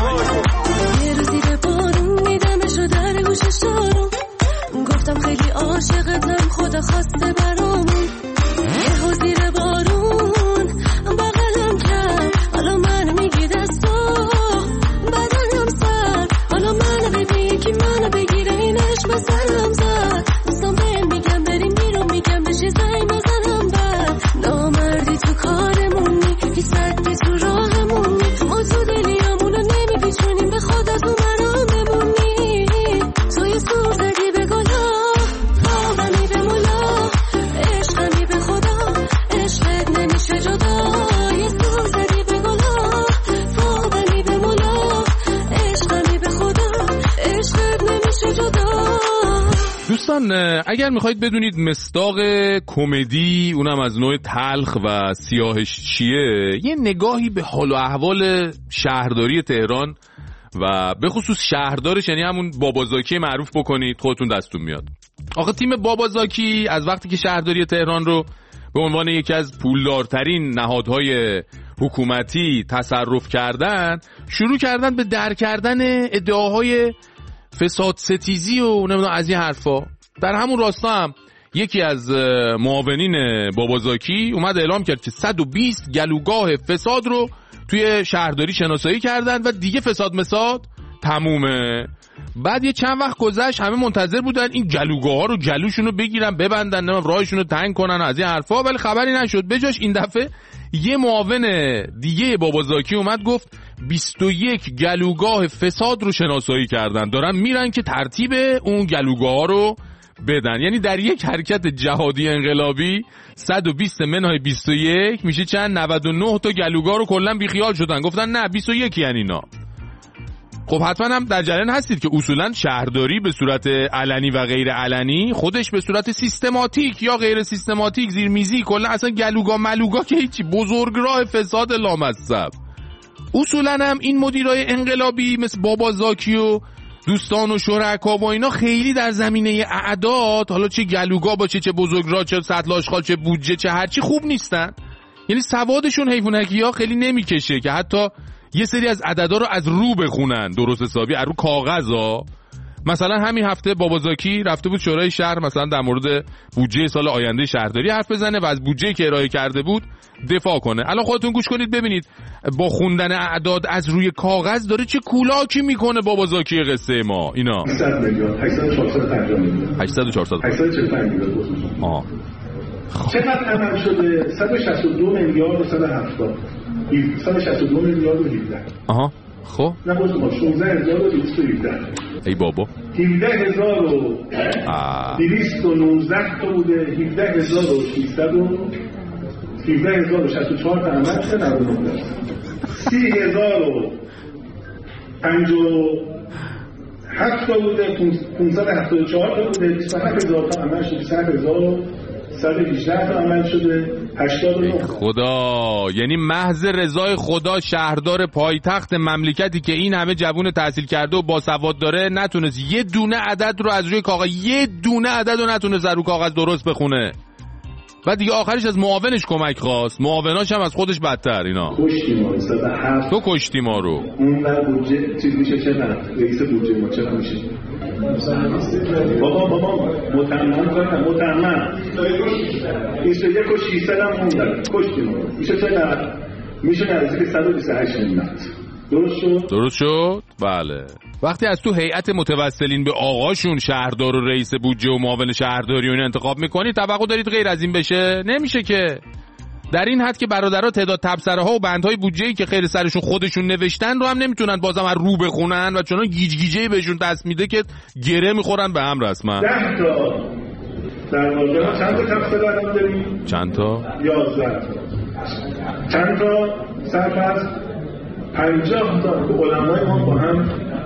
یه روزی به بارون میدمشو در گوش شارم، گفتم خیلی عاشقتم خدا خواسته برامون. یه حوزیر بارون بغلم کرد، حالا من میگی دستا بدنم سر، حالا من ببین که منو بگیره این عشق سلام زد. دوستم بهم میگم بریم بیرون، میگم بشی زنگ بزنم بعد. نامردی تو کارمونی، بی سدی تو راهمونی، ما تو دلیامونو نمیپیچونیم به خدا تو منو دوستان اگر میخواید بدونید مصداق کمدی اونم از نوع تلخ و سیاهش چیه، یه نگاهی به حال و احوال شهرداری تهران و به خصوص شهردارش یعنی همون بابازاکی معروف بکنید، خودتون دستون میاد. آخه تیم بابازاکی از وقتی که شهرداری تهران رو به عنوان یکی از پولدارترین نهادهای حکومتی تصرف کردن، شروع کردن به در کردن ادعاهای فساد ستیزی و نمیدونم از این حرفا. در همون راستا هم یکی از معاونین بابازاکی اومد اعلام کرد که 120 گلوگاه فساد رو توی شهرداری شناسایی کردن و دیگه فساد مساد تمومه. بعد یه چند وقت گذشت، همه منتظر بودن این گلوگاه ها رو جلوشون رو بگیرن ببندن، راهشون رو تنگ کنن از این حرفا، ولی خبری نشد. بجاش این دفعه یه معاون دیگه بابازاکی اومد گفت 21 گلوگاه فساد رو شناسایی کردن، دارن میرن که ترتیب اون گلوگاه ها رو بدن. یعنی در یک حرکت جهادی انقلابی 120 منهای 21 میشه چند؟ 99 تا گلوگاه رو کلا بیخیال شدن، گفتن نه 21 یعنی اینا. خب حتما هم در جریان هستید که اصولا شهرداری به صورت علنی و غیر علنی خودش به صورت سیستماتیک یا غیر سیستماتیک زیرمیزی کلا اصلا گلوگاه ملوگاه که هیچی، بزرگراه فساد لامصب. اصولا هم این مدیرای انقلابی مثل بابازاکی و دوستان و شرکا با اینا خیلی در زمینه اعداد، حالا چه گلوگاه باشه چه بزرگراه چه سطل آشغال چه بودجه چه هرچی، خوب نیستن. یعنی سوادشون حیوانکی‌ها خیلی نمیکشه که حتی یه سری از عددا رو از رو بخونن درست حسابی، از رو کاغذا. مثلا همین هفته بابازاکی رفته بود شورای شهر مثلا در مورد بودجه سال آینده شهرداری حرف بزنه و از بودجه که ارائه کرده بود دفاع کنه. الان خودتون گوش کنید ببینید با خوندن اعداد از روی کاغذ داره چه کولاکی میکنه بابازاکی قصه ما. اینا 100 میلیون 800 450 میلیون چقدر عمل شده؟ 162 میلیارد و 170 162 میلیارد و 17. آها خب نباشه ما 16217. ای بابا 17219 تا بوده، 17600 و 17064 تا عمل شده 99. 30057 تا بوده، 574 تا بوده، 27000 تا عمل شده، 118 تا عمل شده، 89. خدا، یعنی محض رضای خدا شهردار پایتخت مملکتی که این همه جوون تحصیل کرده و باسواد داره نتونست یه دونه عدد رو از روی کاغذ، یه دونه عدد رو نتونست از روی کاغذ درست بخونه. و دیگه آخرش از معاونش کمک خواست، معاوناش هم از خودش بدتر. اینا کشتی ما رو. تو کشتی ما رو. اون بر بودجه چیز میشه چقدر؟ رئیس بودجه ما چقدر میشه؟ بابا متمم کنم، متمم 21 و 600 هم موندن کشتی ما رو. میشه چقدر؟ میشه نزدیک 128 میلیون. درست شد؟ بله. وقتی از تو هیئت متوسلین به آقاشون شهردار و رئیس بودجه و معاون شهرداری اون انتخاب میکنی، توقع دارید غیر از این بشه؟ نمیشه که. در این حد که برادرها تعداد تبصره ها و بندهای بودجه‌ای که خیر سرشون خودشون نوشتن رو هم نمیتونن بازم از رو بخونن و چون گیجگیجه‌ای بهشون دست میده که گره میخورن به هم رسما. 10 تا در واقع چند تا تبصره داریم؟ چند تا؟ 11 تا. چند تا صرف از 50 تا علمای ما با هم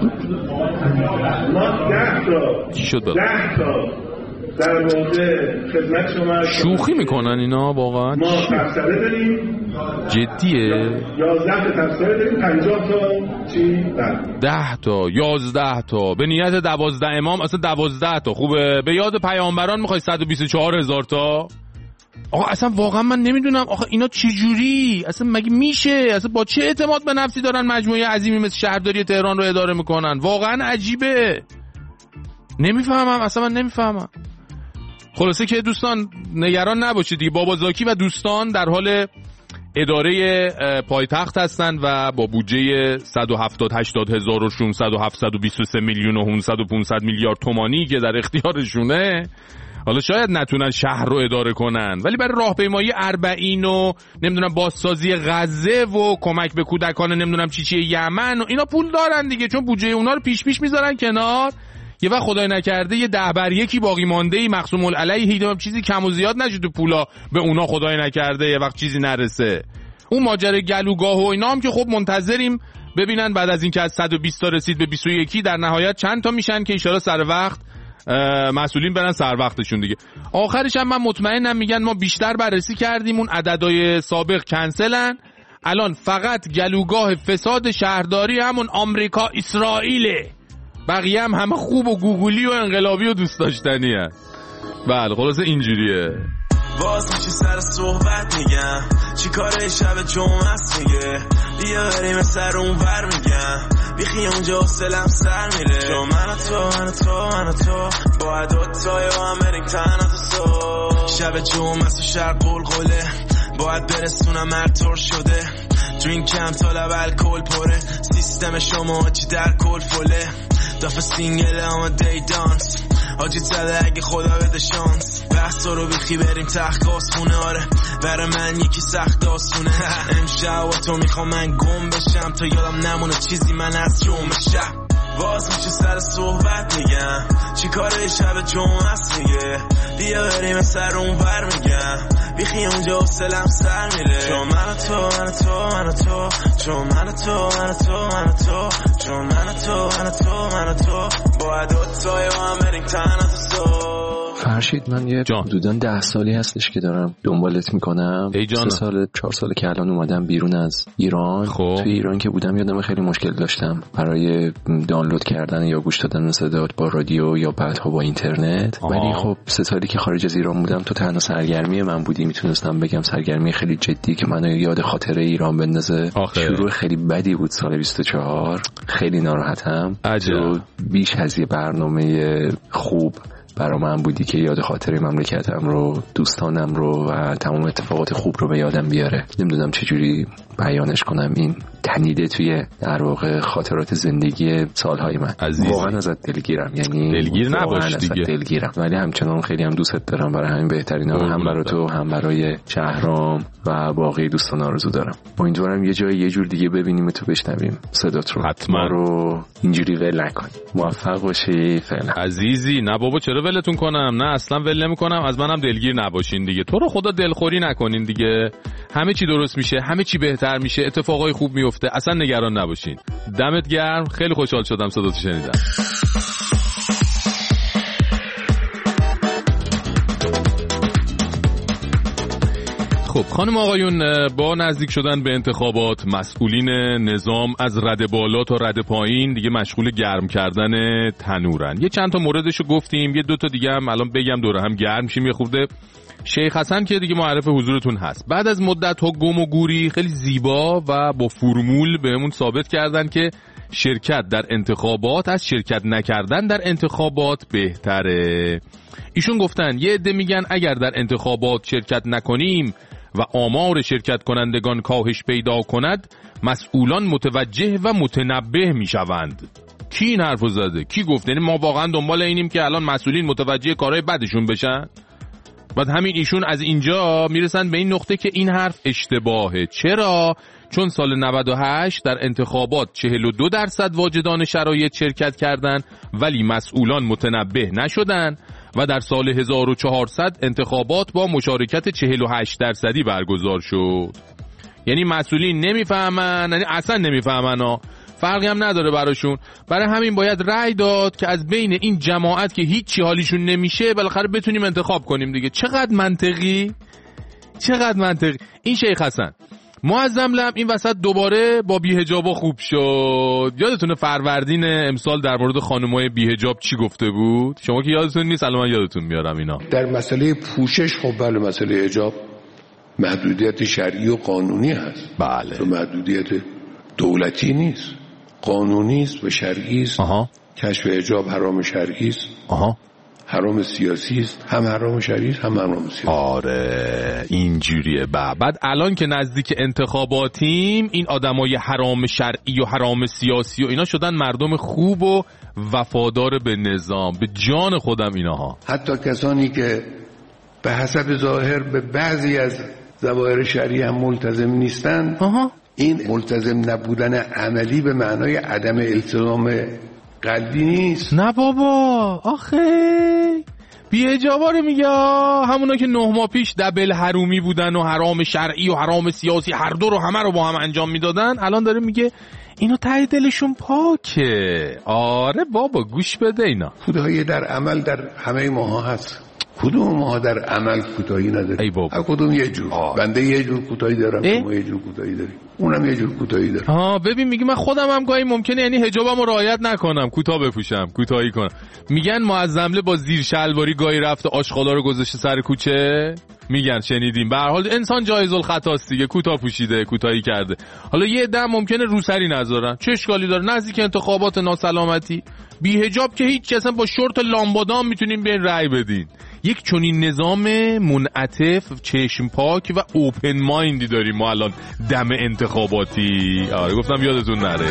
ما 10 تا چی شد 10 تا در واقع خدمت شما شوخی میکنن اینا واقعا. ما تبصره داریم جدیه 11 تا تبصره داریم 50 تا چی 10 تا 11 تا به نیت 12 امام اصلا 12 تا خوبه. به یاد پیامبران میخوای 124,000 تا. آقا اصلا واقعا من نمیدونم آخه اینا چجوری اصلا مگه میشه؟ اصلا با چه اعتماد به نفسی دارن مجموعه عظیمی مثل شهرداری تهران رو اداره میکنن؟ واقعا عجیبه، نمیفهمم اصلا، من نمیفهمم. خلاصه که دوستان نگران نباشید دیگه، بابازاکی و دوستان در حال اداره پایتخت هستن و با بودجه 170,000,600,723 میلیون و 500 میلیارد تومانی که در اختیارشونه، حالا شاید نتونن شهر رو اداره کنن ولی برای راهپیمایی اربعین و نمیدونم بازسازی غزه و کمک به کودکان نمیدونم چی یمن و اینا پول دارن دیگه، چون بودجه اونا رو پیش میذارن کنار. یه وقت خدای نکرده یه 10/1 باقی مانده ای مقسوم علیه چیزی کم و زیاد نشه تو پولا به اونا، خدای نکرده یه وقت چیزی نرسه. اون ماجرای گلوگاه و اینا هم که خب منتظریم ببینن بعد از اینکه از 120 تا رسید به 21 در نهایت چند تا میشن که ان شاءالله سر وقت مسئولین برن سر وقتشون دیگه. آخرش هم من مطمئنم میگن ما بیشتر بررسی کردیم، اون عددهای سابق کنسلن، الان فقط گلوگاه فساد شهرداری همون آمریکا اسرائیله، بقیه هم همه خوب و گوگلی و انقلابی و دوست داشتنی هست. بله خلاصه اینجوریه. باز میشه سر صحبت میگم چی کاره شب جمعه است میگه بیا بریم سر اون ور میگم بیخی اونجا حسلم سر میره چون من و تو با دوتای با هم بریم تنها تو شب جمعه است و شهر قلقله باید برسونم هر طور شده درینک کم طالب الکل پره سیستم شما چی در کل فله دافه سینگل اما دی دانس آجی زده اگه خدا بده شانس بحثا رو بیخی بریم تحقاس خونه آره برای من یکی سخت داستونه امشب و تو میخوام من گم بشم تا یادم نمونه چیزی من از جمعه شب باز میشه سر صحبت میگم چی کاره شب جمعه است میگه بیا بریم سر اون ور میگم بیخی اونجا حسلم سر میره چون من و تو باید دوتای با هم بریم تنها تو فرشید من یه حدوداً 10 سالی هستش که دارم دنبالت میکنم 3 سال 4 سال که الان اومدم بیرون از ایران. توی ایران که بودم یادم خیلی مشکل داشتم برای دانلود کردن یا گوش دادن صدات با رادیو یا بعدها با اینترنت. ولی خب 3 سالی که خارج از ایران بودم تو تنها سرگرمی من بودی، میتونستم بگم سرگرمی خیلی جدی که منو یاد خاطره ایران بندازه. شروع خیلی بدی بود سال 24، خیلی ناراحتم. تو بیش از یه برنامه خوب برای من بودی که یاد خاطره مملکتم رو، دوستانم رو و تمام اتفاقات خوب رو به یادم بیاره. نمیدونم چجوری بیانش کنم، این تنیده توی در واقع خاطرات زندگی سالهای من. واقعا ازت دلگیرم، یعنی دلگیر نباش دیگه. دلگیرم ولی همچنان خیلی هم دوستت دارم، برای همین بهترینا رو هم برای تو هم برای شهرام و باقی دوستان آرزو دارم. امیدوارم یه جای یه جور دیگه ببینیم تو بشنویم صدات رو. حتما رو اینجوری ول نکن. موفق باشی فعلا عزیزی. نه بابا چرا ولتون کنم، نه اصلا ول نمی‌کنم. از منم دلگیر نباشین دیگه، تو رو خدا دلخوری نکنین دیگه. همه چی درست میشه، همه چی بهتر میشه، اتفاقای خوب میفته، اصلا نگران نباشین. دمت گرم، خیلی خوشحال شدم صداتو شنیدم. خب خانم آقایون، با نزدیک شدن به انتخابات مسئولین نظام از رده بالا تا رده پایین دیگه مشغول گرم کردن تنورن. یه چند تا موردشو گفتیم، یه 2 تا دیگه هم الان بگم دوره هم گرم شیم. یه خورده شیخ حسن که دیگه معرف حضورتون هست، بعد از مدت ها گم و گوری خیلی زیبا و با فرمول بهمون ثابت کردن که شرکت در انتخابات از شرکت نکردن در انتخابات بهتره. ایشون گفتن یه عده میگن اگر در انتخابات شرکت نکنیم و آمار شرکت کنندگان کاهش پیدا کند مسئولان متوجه و متنبه میشوند. کی این حرفو زده؟ کی گفت؟ یعنی ما واقعا دنبال اینیم که الان مسئولین متوجه کارهای بدشون بشن؟ بعد همین ایشون از اینجا میرسن به این نقطه که این حرف اشتباهه. چرا؟ چون سال 98 در انتخابات 42% واجدان شرایط شرکت کردن ولی مسئولان متنبه نشدن و در سال 1400 انتخابات با مشارکت 48% برگزار شد. یعنی مسئولین نمیفهمن، یعنی اصلا نمیفهمن، فرقی هم نداره براشون. برای همین باید رأی داد که از بین این جماعت که هیچی حالیشون نمیشه بالاخره بتونیم انتخاب کنیم دیگه. چقدر منطقی، چقدر منطقی. این شیخ حسن معظم لب این وسط دوباره با بی‌حجابا خوب شد. یادتونه فروردین امسال در مورد خانمای بی‌حجاب چی گفته بود؟ شما که یادتون نیست، الان من یادتون میارم اینا. در مسئله پوشش خب بله، مسئله حجاب محدودیت شرعی و قانونی هست. بله. تو محدودیت دولتی نیست، قانونی است و شرعی است. کشف حجاب حرام شرعی است. حرام سیاسی است، هم حرام شرعی است هم حرام سیاسی. آره اینجوریه. بعد الان که نزدیک انتخاباتیم این آدمای حرام شرعی و حرام سیاسی و اینا شدن مردم خوب و وفادار به نظام. به جان خودم ایناها. حتی کسانی که به حسب ظاهر به بعضی از ظواهر شرعی هم ملتزم نیستند، این ملتزم نبودن عملی به معنای عدم التزام قلبی نیست. نه بابا، آخه بی‌حجابا رو میگه، همونا که 9 ماه پیش دبل حرومی بودن و حرام شرعی و حرام سیاسی هر دو رو همه رو با هم انجام میدادن، الان داره میگه اینو ته دلشون پاکه. آره بابا گوش بده اینا. کوتاهی در عمل در همه ماها هست. کدوم ماها در عمل کوتاهی نداره؟ هر کدوم یه جور. بنده یه جور کوتاهی دارم، شما یه جور کوتاهی داری، اونم یه جور کوتاهی داره. ببین میگه من خودم هم گاهی ممکنه یعنی حجابمو رعایت نکنم، کوتاه بپوشم، کوتاهی کنم. میگن معظمله با زیر شلواری گاهی رفته آشغالا رو گذاشته سر کوچه. میگن شنیدیم. به هر حال انسان جایز الخطاست دیگه، کوتاه پوشیده، کوتاهی کرده. حالا یه عده ممکنه روسری نذارن، چه اشکالی داره؟ نزدیک انتخابات ناسلامتی بی حجاب که هیچ، اصلا با شورت لامبادام میتونین به رأی بدین. یک چنین نظام منعطف، چشم پاک و اوپن مایندی داریم ما الان دم انتخاباتی. آره گفتم یادتون نره.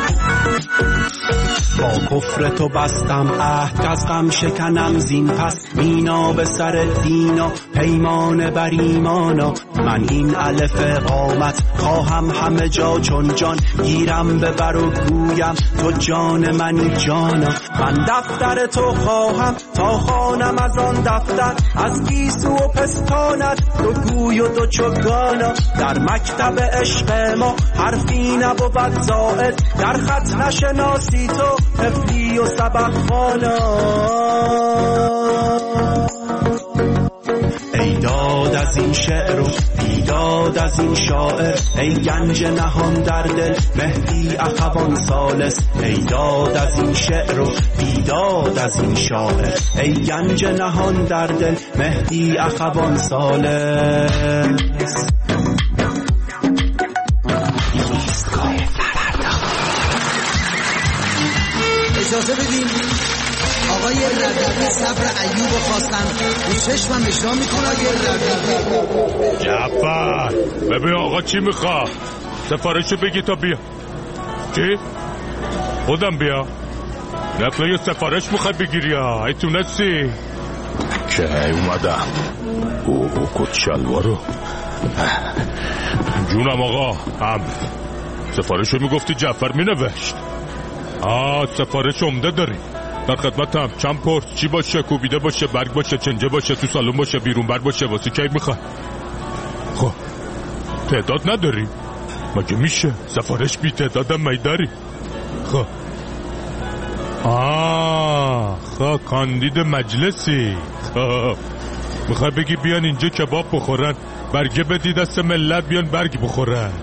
با کفر تو بستم عهد، از غم شکنم زین پس، مینا به سر دینا، پیمان بر ایمانا. من این الف قامت خواهم همه جا چون جان، گیرم ببر و گویم تو جان منی جانا. من دفتر تو خواهم تا خانم از آن دفتر، از گیسو و پستانت دو گوی و دو چوگانا. در مکتب عشق ما حرفی نبود زائد، در خط نشناسی تو طفلی و سبق خوانا. ای داد از این شعر و بیداد از این شاعر، ای گنج نهان در دل مهدی اخوان ثالث. ای داد از این شعر و بیداد از این شاعر، ای گنج نهان در دل مهدی اخوان ثالث. اجازه بدیم آقای ربیعی صبر ایوب خواستن رو چشمم اجرا میکنه. آقای ربیعی جعفر ببین آقا چی میخواه، سفارشو بگی تا بیا. چی؟ خودم بیا؟ نفره یه سفارش میخوای بگیری ها؟ ای تونستی؟ که اومدم او کت شلوارو. جونم آقا. هم سفارشو میگفتی جعفر مینوشت. سفارش عمده داری، در خدمتم. چند پرس چی باشه؟ کوبیده باشه، برگ باشه، چنجه باشه، تو سالون باشه، بیرون بر باشه، واسه کی میخوای؟ خب تعداد نداری؟ مگه میشه سفارش بی تعدادم میداری؟ خب کاندید مجلسی. خب میخوای بگی بیان اینجا کباب بخورن، برگه بدی دست ملت بیان برگ بخورن؟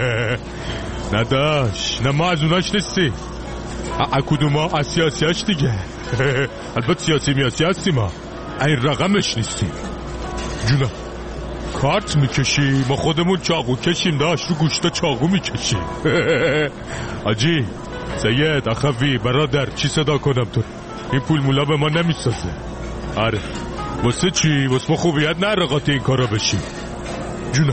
نداش، نه ما از اوناش نیستی. کدوم ها؟ از سیاسیاش دیگه. البته سیاسی میاسی هستیم ما، این رقمش نیستیم. جونا کارت میکشی، ما خودمون چاقو کشیم داشت، رو گوشتا چاقو میکشیم. آجی سید اخوی برادر چی صدا کنم تو؟ این پول مولا به ما نمیسازه. آره واسه چی؟ واسه ما خوبیت نره قاطی این کارا بشیم. جونا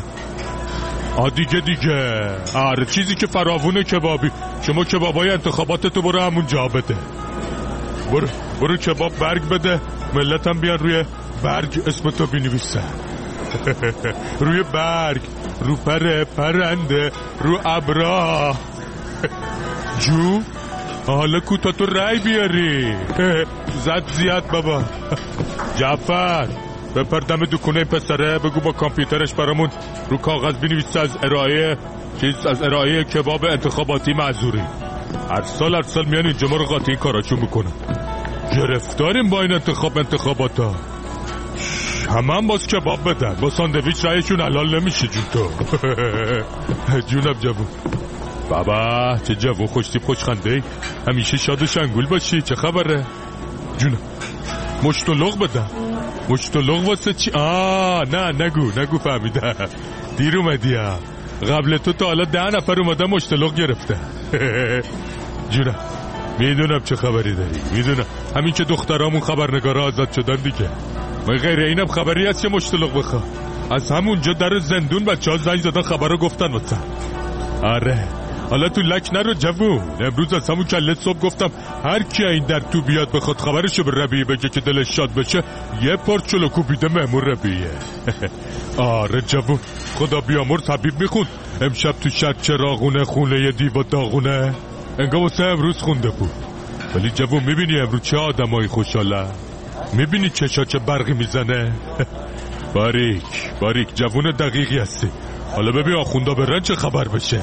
دیگه آره چیزی که فراوونه کبابی. شما کبابای انتخاباتتو برو همون جا بده. برو کباب برگ بده، ملت هم بیان روی برگ اسمتو بنویسن. روی برگ، رو پرنده، رو ابرا. جو حالا کوتا تو رای بیاری. زد زیاد بابا. جعفر بپردم دکونه این پسره، بگو با کامپیوترش برامون رو کاغذ بنویسه از ارائه کباب انتخاباتی معذوری. هر سال میان اینجا ما رو قاطی این کاراشو میکنن. گرفتاریم با این انتخاباتا. همه باز کباب بدن، با ساندویچ رایشون حلال نمیشه. جون تو جونم جوون. بابا چه جوون خوشتیب خوشخنده، همیشه شاد و شنگول باشی. چه خبره؟ جونم مشتلق بدن. مشتلق واسه چی؟ نه نگو فهمیدم. دیر اومدی ها. قبل تو تا حالا 10 نفر اومدن مشتلق گرفته. جونم میدونم چه خبری داری، میدونم. همین که دخترامون خبرنگارا آزاد شدن دیگه. من غیر اینم خبری هست که مشتلق بخوا. از همونجا در زندون بچه‌ها زنگ زدن خبرو گفتن واسه. آره حالا تو لک نرو جوون. امروز از همون کله صبح گفتم هر کی این در تو بیاد بخواد خبرشو به ربیعه بگه که دلش شاد بشه، یه پارچ چلو کوبیده مأمور ربیعه. آره جوون خدا بیامرز حبیب میخوند امشب تو شب چراغونه خونه دیو داغونه، انگار واسه امروز خونده بود. ولی جوون میبینی امروز چه آدمایی خوشحالن؟ میبینی چشا چه برقی میزنه؟ باریک جوون دقیقی هستی. حالا ببین آخوندا برن چه خبر بشه.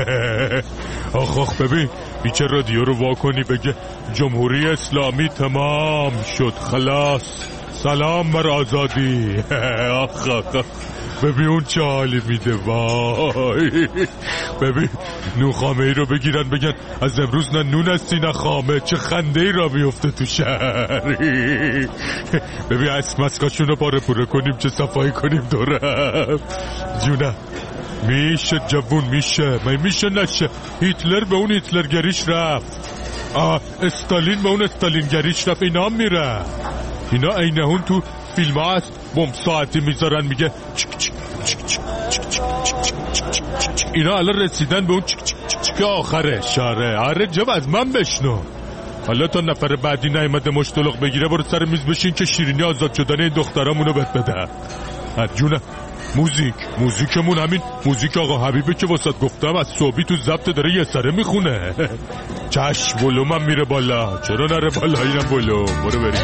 آخ ببین بیچه رادیو رو واکنی بگه جمهوری اسلامی تمام شد خلاص، سلام بر آزادی. آخ ببین اون چه حالی میده. وای ببین نونخامه ای رو بگیرن بگن از امروز نه نون هستی نه خامه، چه خنده ای را میفته تو شهر. ببین اسمسکاشون رو پاره پوره کنیم، چه صفایی کنیم دورم. جونه میشه جوون میشه نشه. هیتلر به اون هیتلرگریش رفت، استالین به اون استالینگریش رفت، اینا هم میره. اینا اینهون تو فیلم ها هست بمب ساعتی میذارن میگه چک چک چک چک چک چک. اینا الان رسیدن به اون چک چک چک چک آخره شاره. آره جب از من بشنو. حالا تا نفر بعدی نیامده مشتلق بگیره برو سر میز بشین که شیرینی آزاد شدن این دخترامونو بهت بده. جونه موزیکمون همین موزیک آقا حبیبه که واسات گفتم از صبحی تو ضبط داره یه سره میخونه. چشم ولومم میره بالا، چرا نره بالا؟ اینم ولوم. برو بریم.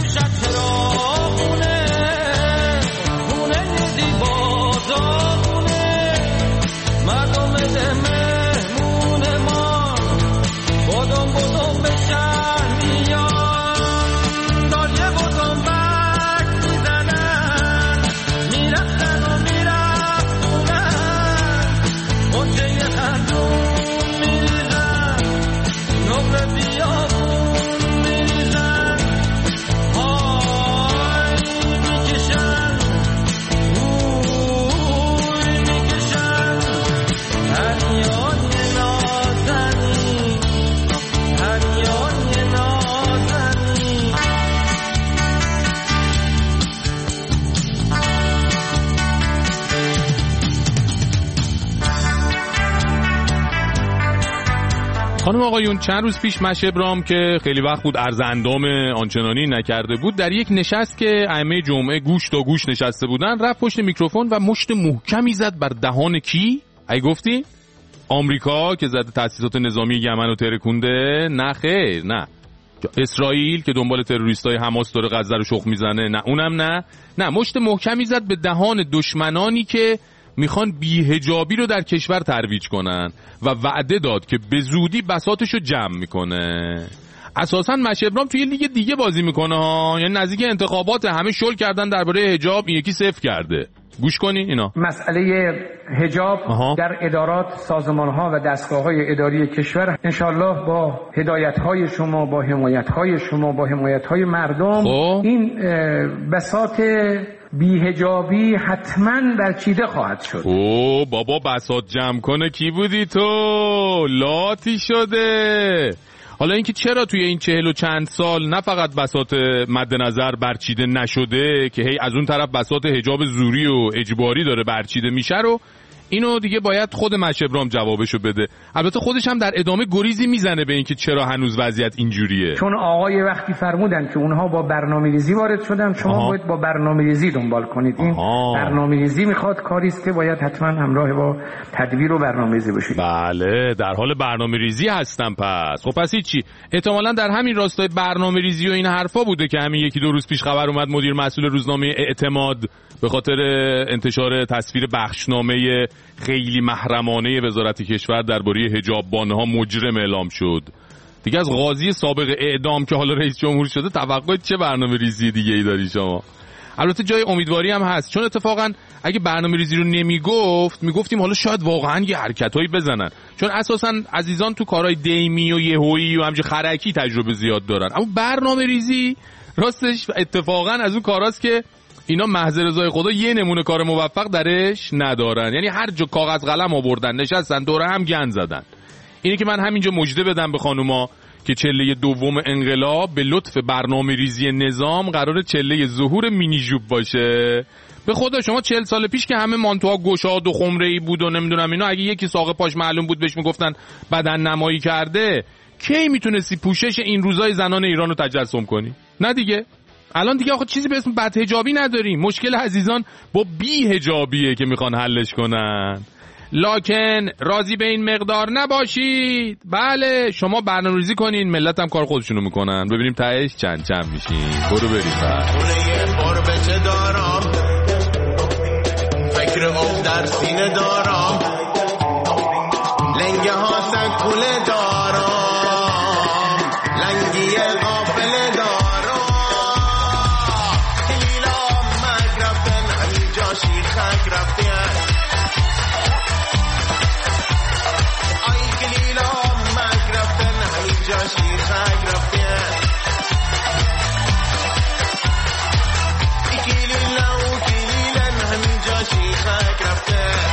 خانم آقایون، چند روز پیش مشه ابراهیم که خیلی وقت بود عرض اندام آنچنانی نکرده بود، در یک نشست که ائمه جمعه گوش تا گوش نشسته بودن رفت پشت میکروفون و مشت محکمی زد بر دهان کی؟ ای گفتی؟ آمریکا که زده تأسیسات نظامی یمن رو ترکونده؟ نه خیر، نه. اسرائیل که دنبال تروریستای حماس داره غزه رو شخم میزنه؟ نه اونم نه. مشت محکمی زد به دهان دشمنانی که میخوان بی‌حجابی رو در کشور ترویج کنن و وعده داد که به زودی بساطشو جمع میکنه. اساساً مشه ابراهیم توی لیگ دیگه بازی میکنه ها، یعنی نزدیک انتخابات همه شل کردن درباره حجاب، این یکی صفر کرده. گوش کنین اینا. مسئله حجاب در ادارات، سازمان‌ها و دستگاه‌های اداری کشور انشالله با هدایت‌های شما، با حمایت‌های شما، با حمایت‌های مردم این بساط بی‌حجابی حتما برچیده خواهد شد. بابا بساط جمع کنه کی بودی تو؟ لاتی شده. حالا اینکه چرا توی این 40 و چند سال نه فقط بساط مد نظر برچیده نشده که هی از اون طرف بساط حجاب زوری و اجباری داره برچیده میشه رو، اینو دیگه باید خود مشه ابراهیم جوابشو بده. البته خودش هم در ادامه گریزی میزنه به اینکه چرا هنوز وضعیت اینجوریه. چون آقای وقتی فرمودن که اونها با برنامه‌ریزی وارد شدن، شما باید با برنامه‌ریزی دنبال کنید. این برنامه‌ریزی میخواد کاری است که باید حتما همراه با تدبیر و برنامه‌ریزی باشید. بله، در حال برنامه‌ریزی هستم. پس چی؟ احتمالاً در همین راستای برنامه‌ریزی و این حرفا بوده که همین یکی دو روز پیش خبر اومد مدیر مسئول روزنامه اعتماد به خاطر انتشار تصویر بخشنامه خیلی محرمانه وزارت کشور درباره حجاب بانها مجرم اعلام شد. دیگه از قاضی سابق اعدام که حالا رئیس جمهور شده توقع چه برنامه‌ریزی دیگه ای داری شما؟ البته جای امیدواری هم هست، چون اتفاقا اگه برنامه‌ریزی رو میگفتیم حالا شاید واقعا یه حرکتایی بزنن، چون اساسا عزیزان تو کارهای دیمی و یهویی و همچین خرکی تجربه زیاد دارن. اما برنامه‌ریزی راستش اتفاقا از اون کاراست که اینا محض رضای خدا یه نمونه کار موفق درش ندارن. یعنی هر جا کاغذ قلم آوردن نشستن دوره هم گند زدن. اینه که من همینجا مژده بدم به خانوما که چله دوم انقلاب به لطف برنامه‌ریزی نظام قراره چله ظهور مینی ژوب باشه. به خدا شما 40 سال پیش که همه مانتوها گشاد و خمره‌ای بود و نمیدونم اینا، اگه یکی ساق پاش معلوم بود بهش میگفتن بدن نمایی کرده، کی میتونستی پوشش این روزای زنان ایران رو تجسم کنی؟ نه دیگه. الان دیگه آخه چیزی به اسم بدحجابی نداریم. مشکل عزیزان با بی‌حجابیه که میخوان حلش کنن. لکن راضی به این مقدار نباشید. بله شما برنامه‌ریزی کنین، ملت هم کار خودشونو میکنن، ببینیم تهش چند میشین. برو بریم. خونه یه قربچه دارم، فکر فکر آب در سینه دارم لنگه ها سکوله دارم لنگی غافل دارم کلیلام مک رفتن همینجا شیخک رفتن آی کلیلام مک رفتن همینجا شیخک رفتن کلیلا و کلیلن همینجا شیخک رفتن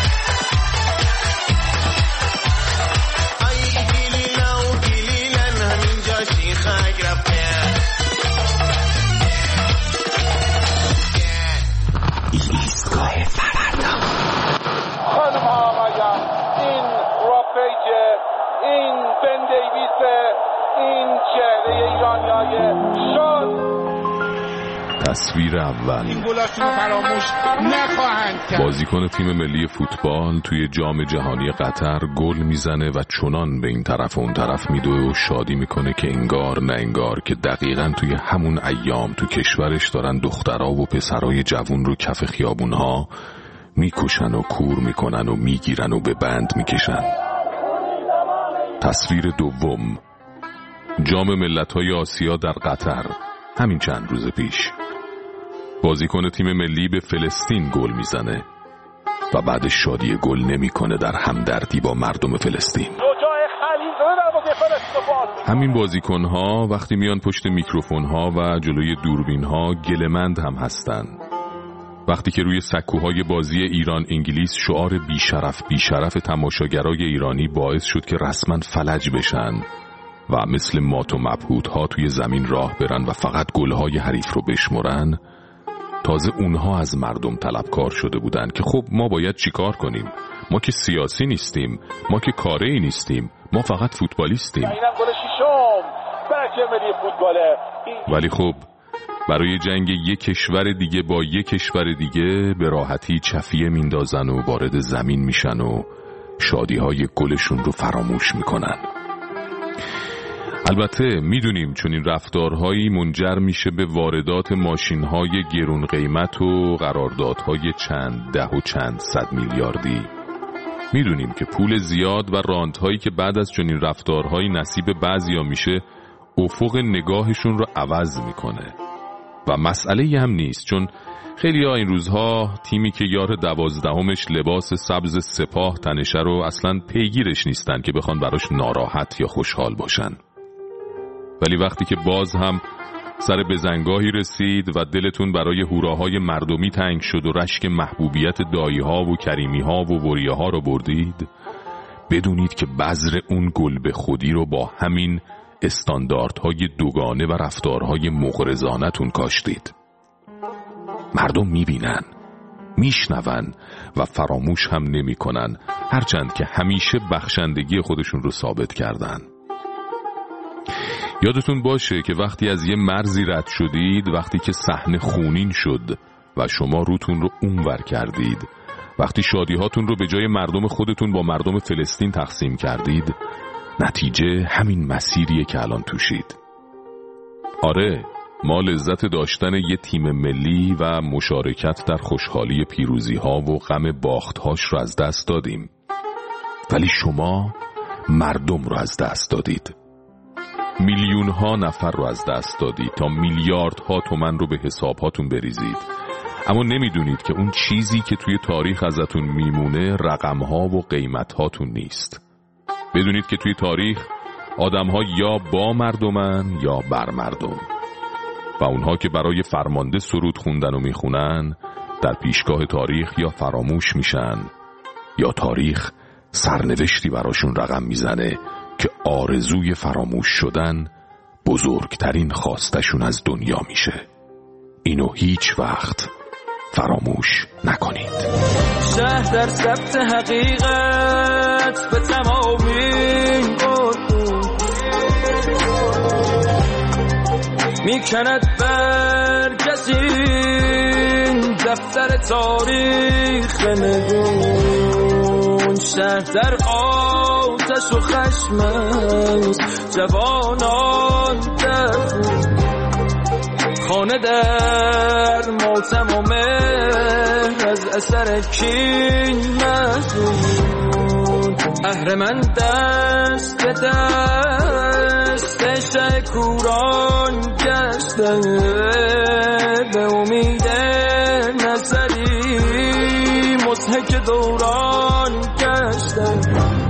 ایستگاه فردا. خانم ها آقایان، این رافیج، این بن دیویس، این چهره ایرانیای شاد. تصویر اول، این گلاشون رو فراموش نخواهند کرد. بازیکن تیم ملی فوتبال توی جام جهانی قطر گل میزنه و چنان به این طرف و اون طرف میدوه و شادی میکنه که انگار نه انگار که دقیقاً توی همون ایام تو کشورش دارن دخترها و پسرای جوون رو کف خیابونها میکشن و کور میکنن و میگیرن و به بند میکشن. تصویر دوم، جام ملت‌های آسیا در قطر، همین چند روز پیش. بازیکن تیم ملی به فلسطین گل میزنه و بعدش شادی گل نمیکنه در همدردی با مردم فلسطین. همین بازیکن ها وقتی میان پشت میکروفون ها و جلوی دوربین ها گله‌مند هم هستن. وقتی که روی سکوهای بازی ایران انگلیس شعار بیشرف تماشاگرای ایرانی باعث شد که رسما فلج بشن و مثل مات و مبهوت‌ها توی زمین راه برن و فقط گل‌های حریف رو بشمرن، تازه اونها از مردم طلبکار شده بودن که خب ما باید چیکار کنیم؟ ما که سیاسی نیستیم، ما که کاری نیستیم، ما فقط فوتبالیستیم. اینم گل ششم برای ملی فوتباله. ولی خب برای جنگ یک کشور دیگه با یک کشور دیگه به راحتی چفیه میندازن و وارد زمین میشن و شادی‌های گلشون رو فراموش میکنن. البته میدونیم چون این رفتارهایی منجر میشه به واردات ماشین‌های گرون قیمت و قراردادهای چند ده و چند صد میلیاردی. میدونیم که پول زیاد و رانت‌هایی که بعد از چنین رفتارهایی نصیب بعضیا میشه افق نگاهشون رو عوض میکنه و مسئله هم نیست، چون خیلی ها این روزها تیمی که یار 12مش لباس سبز سپاه تنشه رو اصلا پیگیرش نیستن که بخوان براش ناراحت یا خوشحال باشن. ولی وقتی که باز هم سر بزنگاهی رسید و دلتون برای هوراهای مردمی تنگ شد و رشک محبوبیت دایی‌ها و کریمی‌ها و وریاها رو بردید، بدونید که بذر اون گل به خودی رو با همین استانداردهای دوگانه و رفتارهای مغرضانه‌تون کاشتید. مردم میبینن، میشنون و فراموش هم نمی‌کنن، هرچند که همیشه بخشندگی خودشون رو ثابت کردن. یادتون باشه که وقتی از یه مرزی رد شدید، وقتی که صحنه خونین شد و شما روتون رو اونور کردید، وقتی شادیهاتون رو به جای مردم خودتون با مردم فلسطین تقسیم کردید، نتیجه همین مسیریه که الان توشید. آره، ما لذت داشتن یه تیم ملی و مشارکت در خوشحالی پیروزی‌ها و غم باخت‌هاش رو از دست دادیم، ولی شما مردم رو از دست دادید. میلیون‌ها نفر رو از دست دادید تا میلیاردها تومن رو به حسابهاتون بریزید، اما نمیدونید که اون چیزی که توی تاریخ ازتون میمونه رقم‌ها و قیمت‌هاتون نیست. بدونید که توی تاریخ آدم‌ها یا با مردمن یا بر مردم و اونها که برای فرمانده سرود خوندن و میخونن در پیشگاه تاریخ یا فراموش میشن یا تاریخ سرنوشتی براشون رقم میزنه که آرزوی فراموش شدن بزرگترین خواستشون از دنیا میشه. اینو هیچ وقت فراموش نکنید. شهر در ثبت حقیقت به تمامی میکند برگزین دفتر تاریخ نگون. شهر در آتش و خشم است، جوانان در خانه در ماتم و مهر از اثر کین مزون اهرمن دست دستش کوران گشته به امید نظری مضحک دوران گشته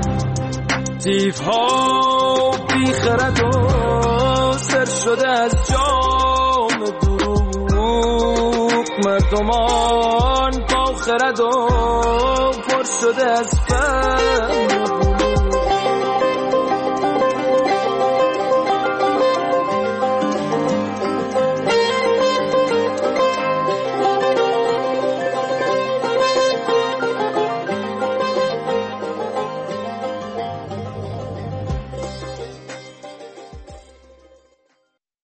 دیوها بیخرد و سر شده از جام دروغ مردمان با خرد و پر شده از فهم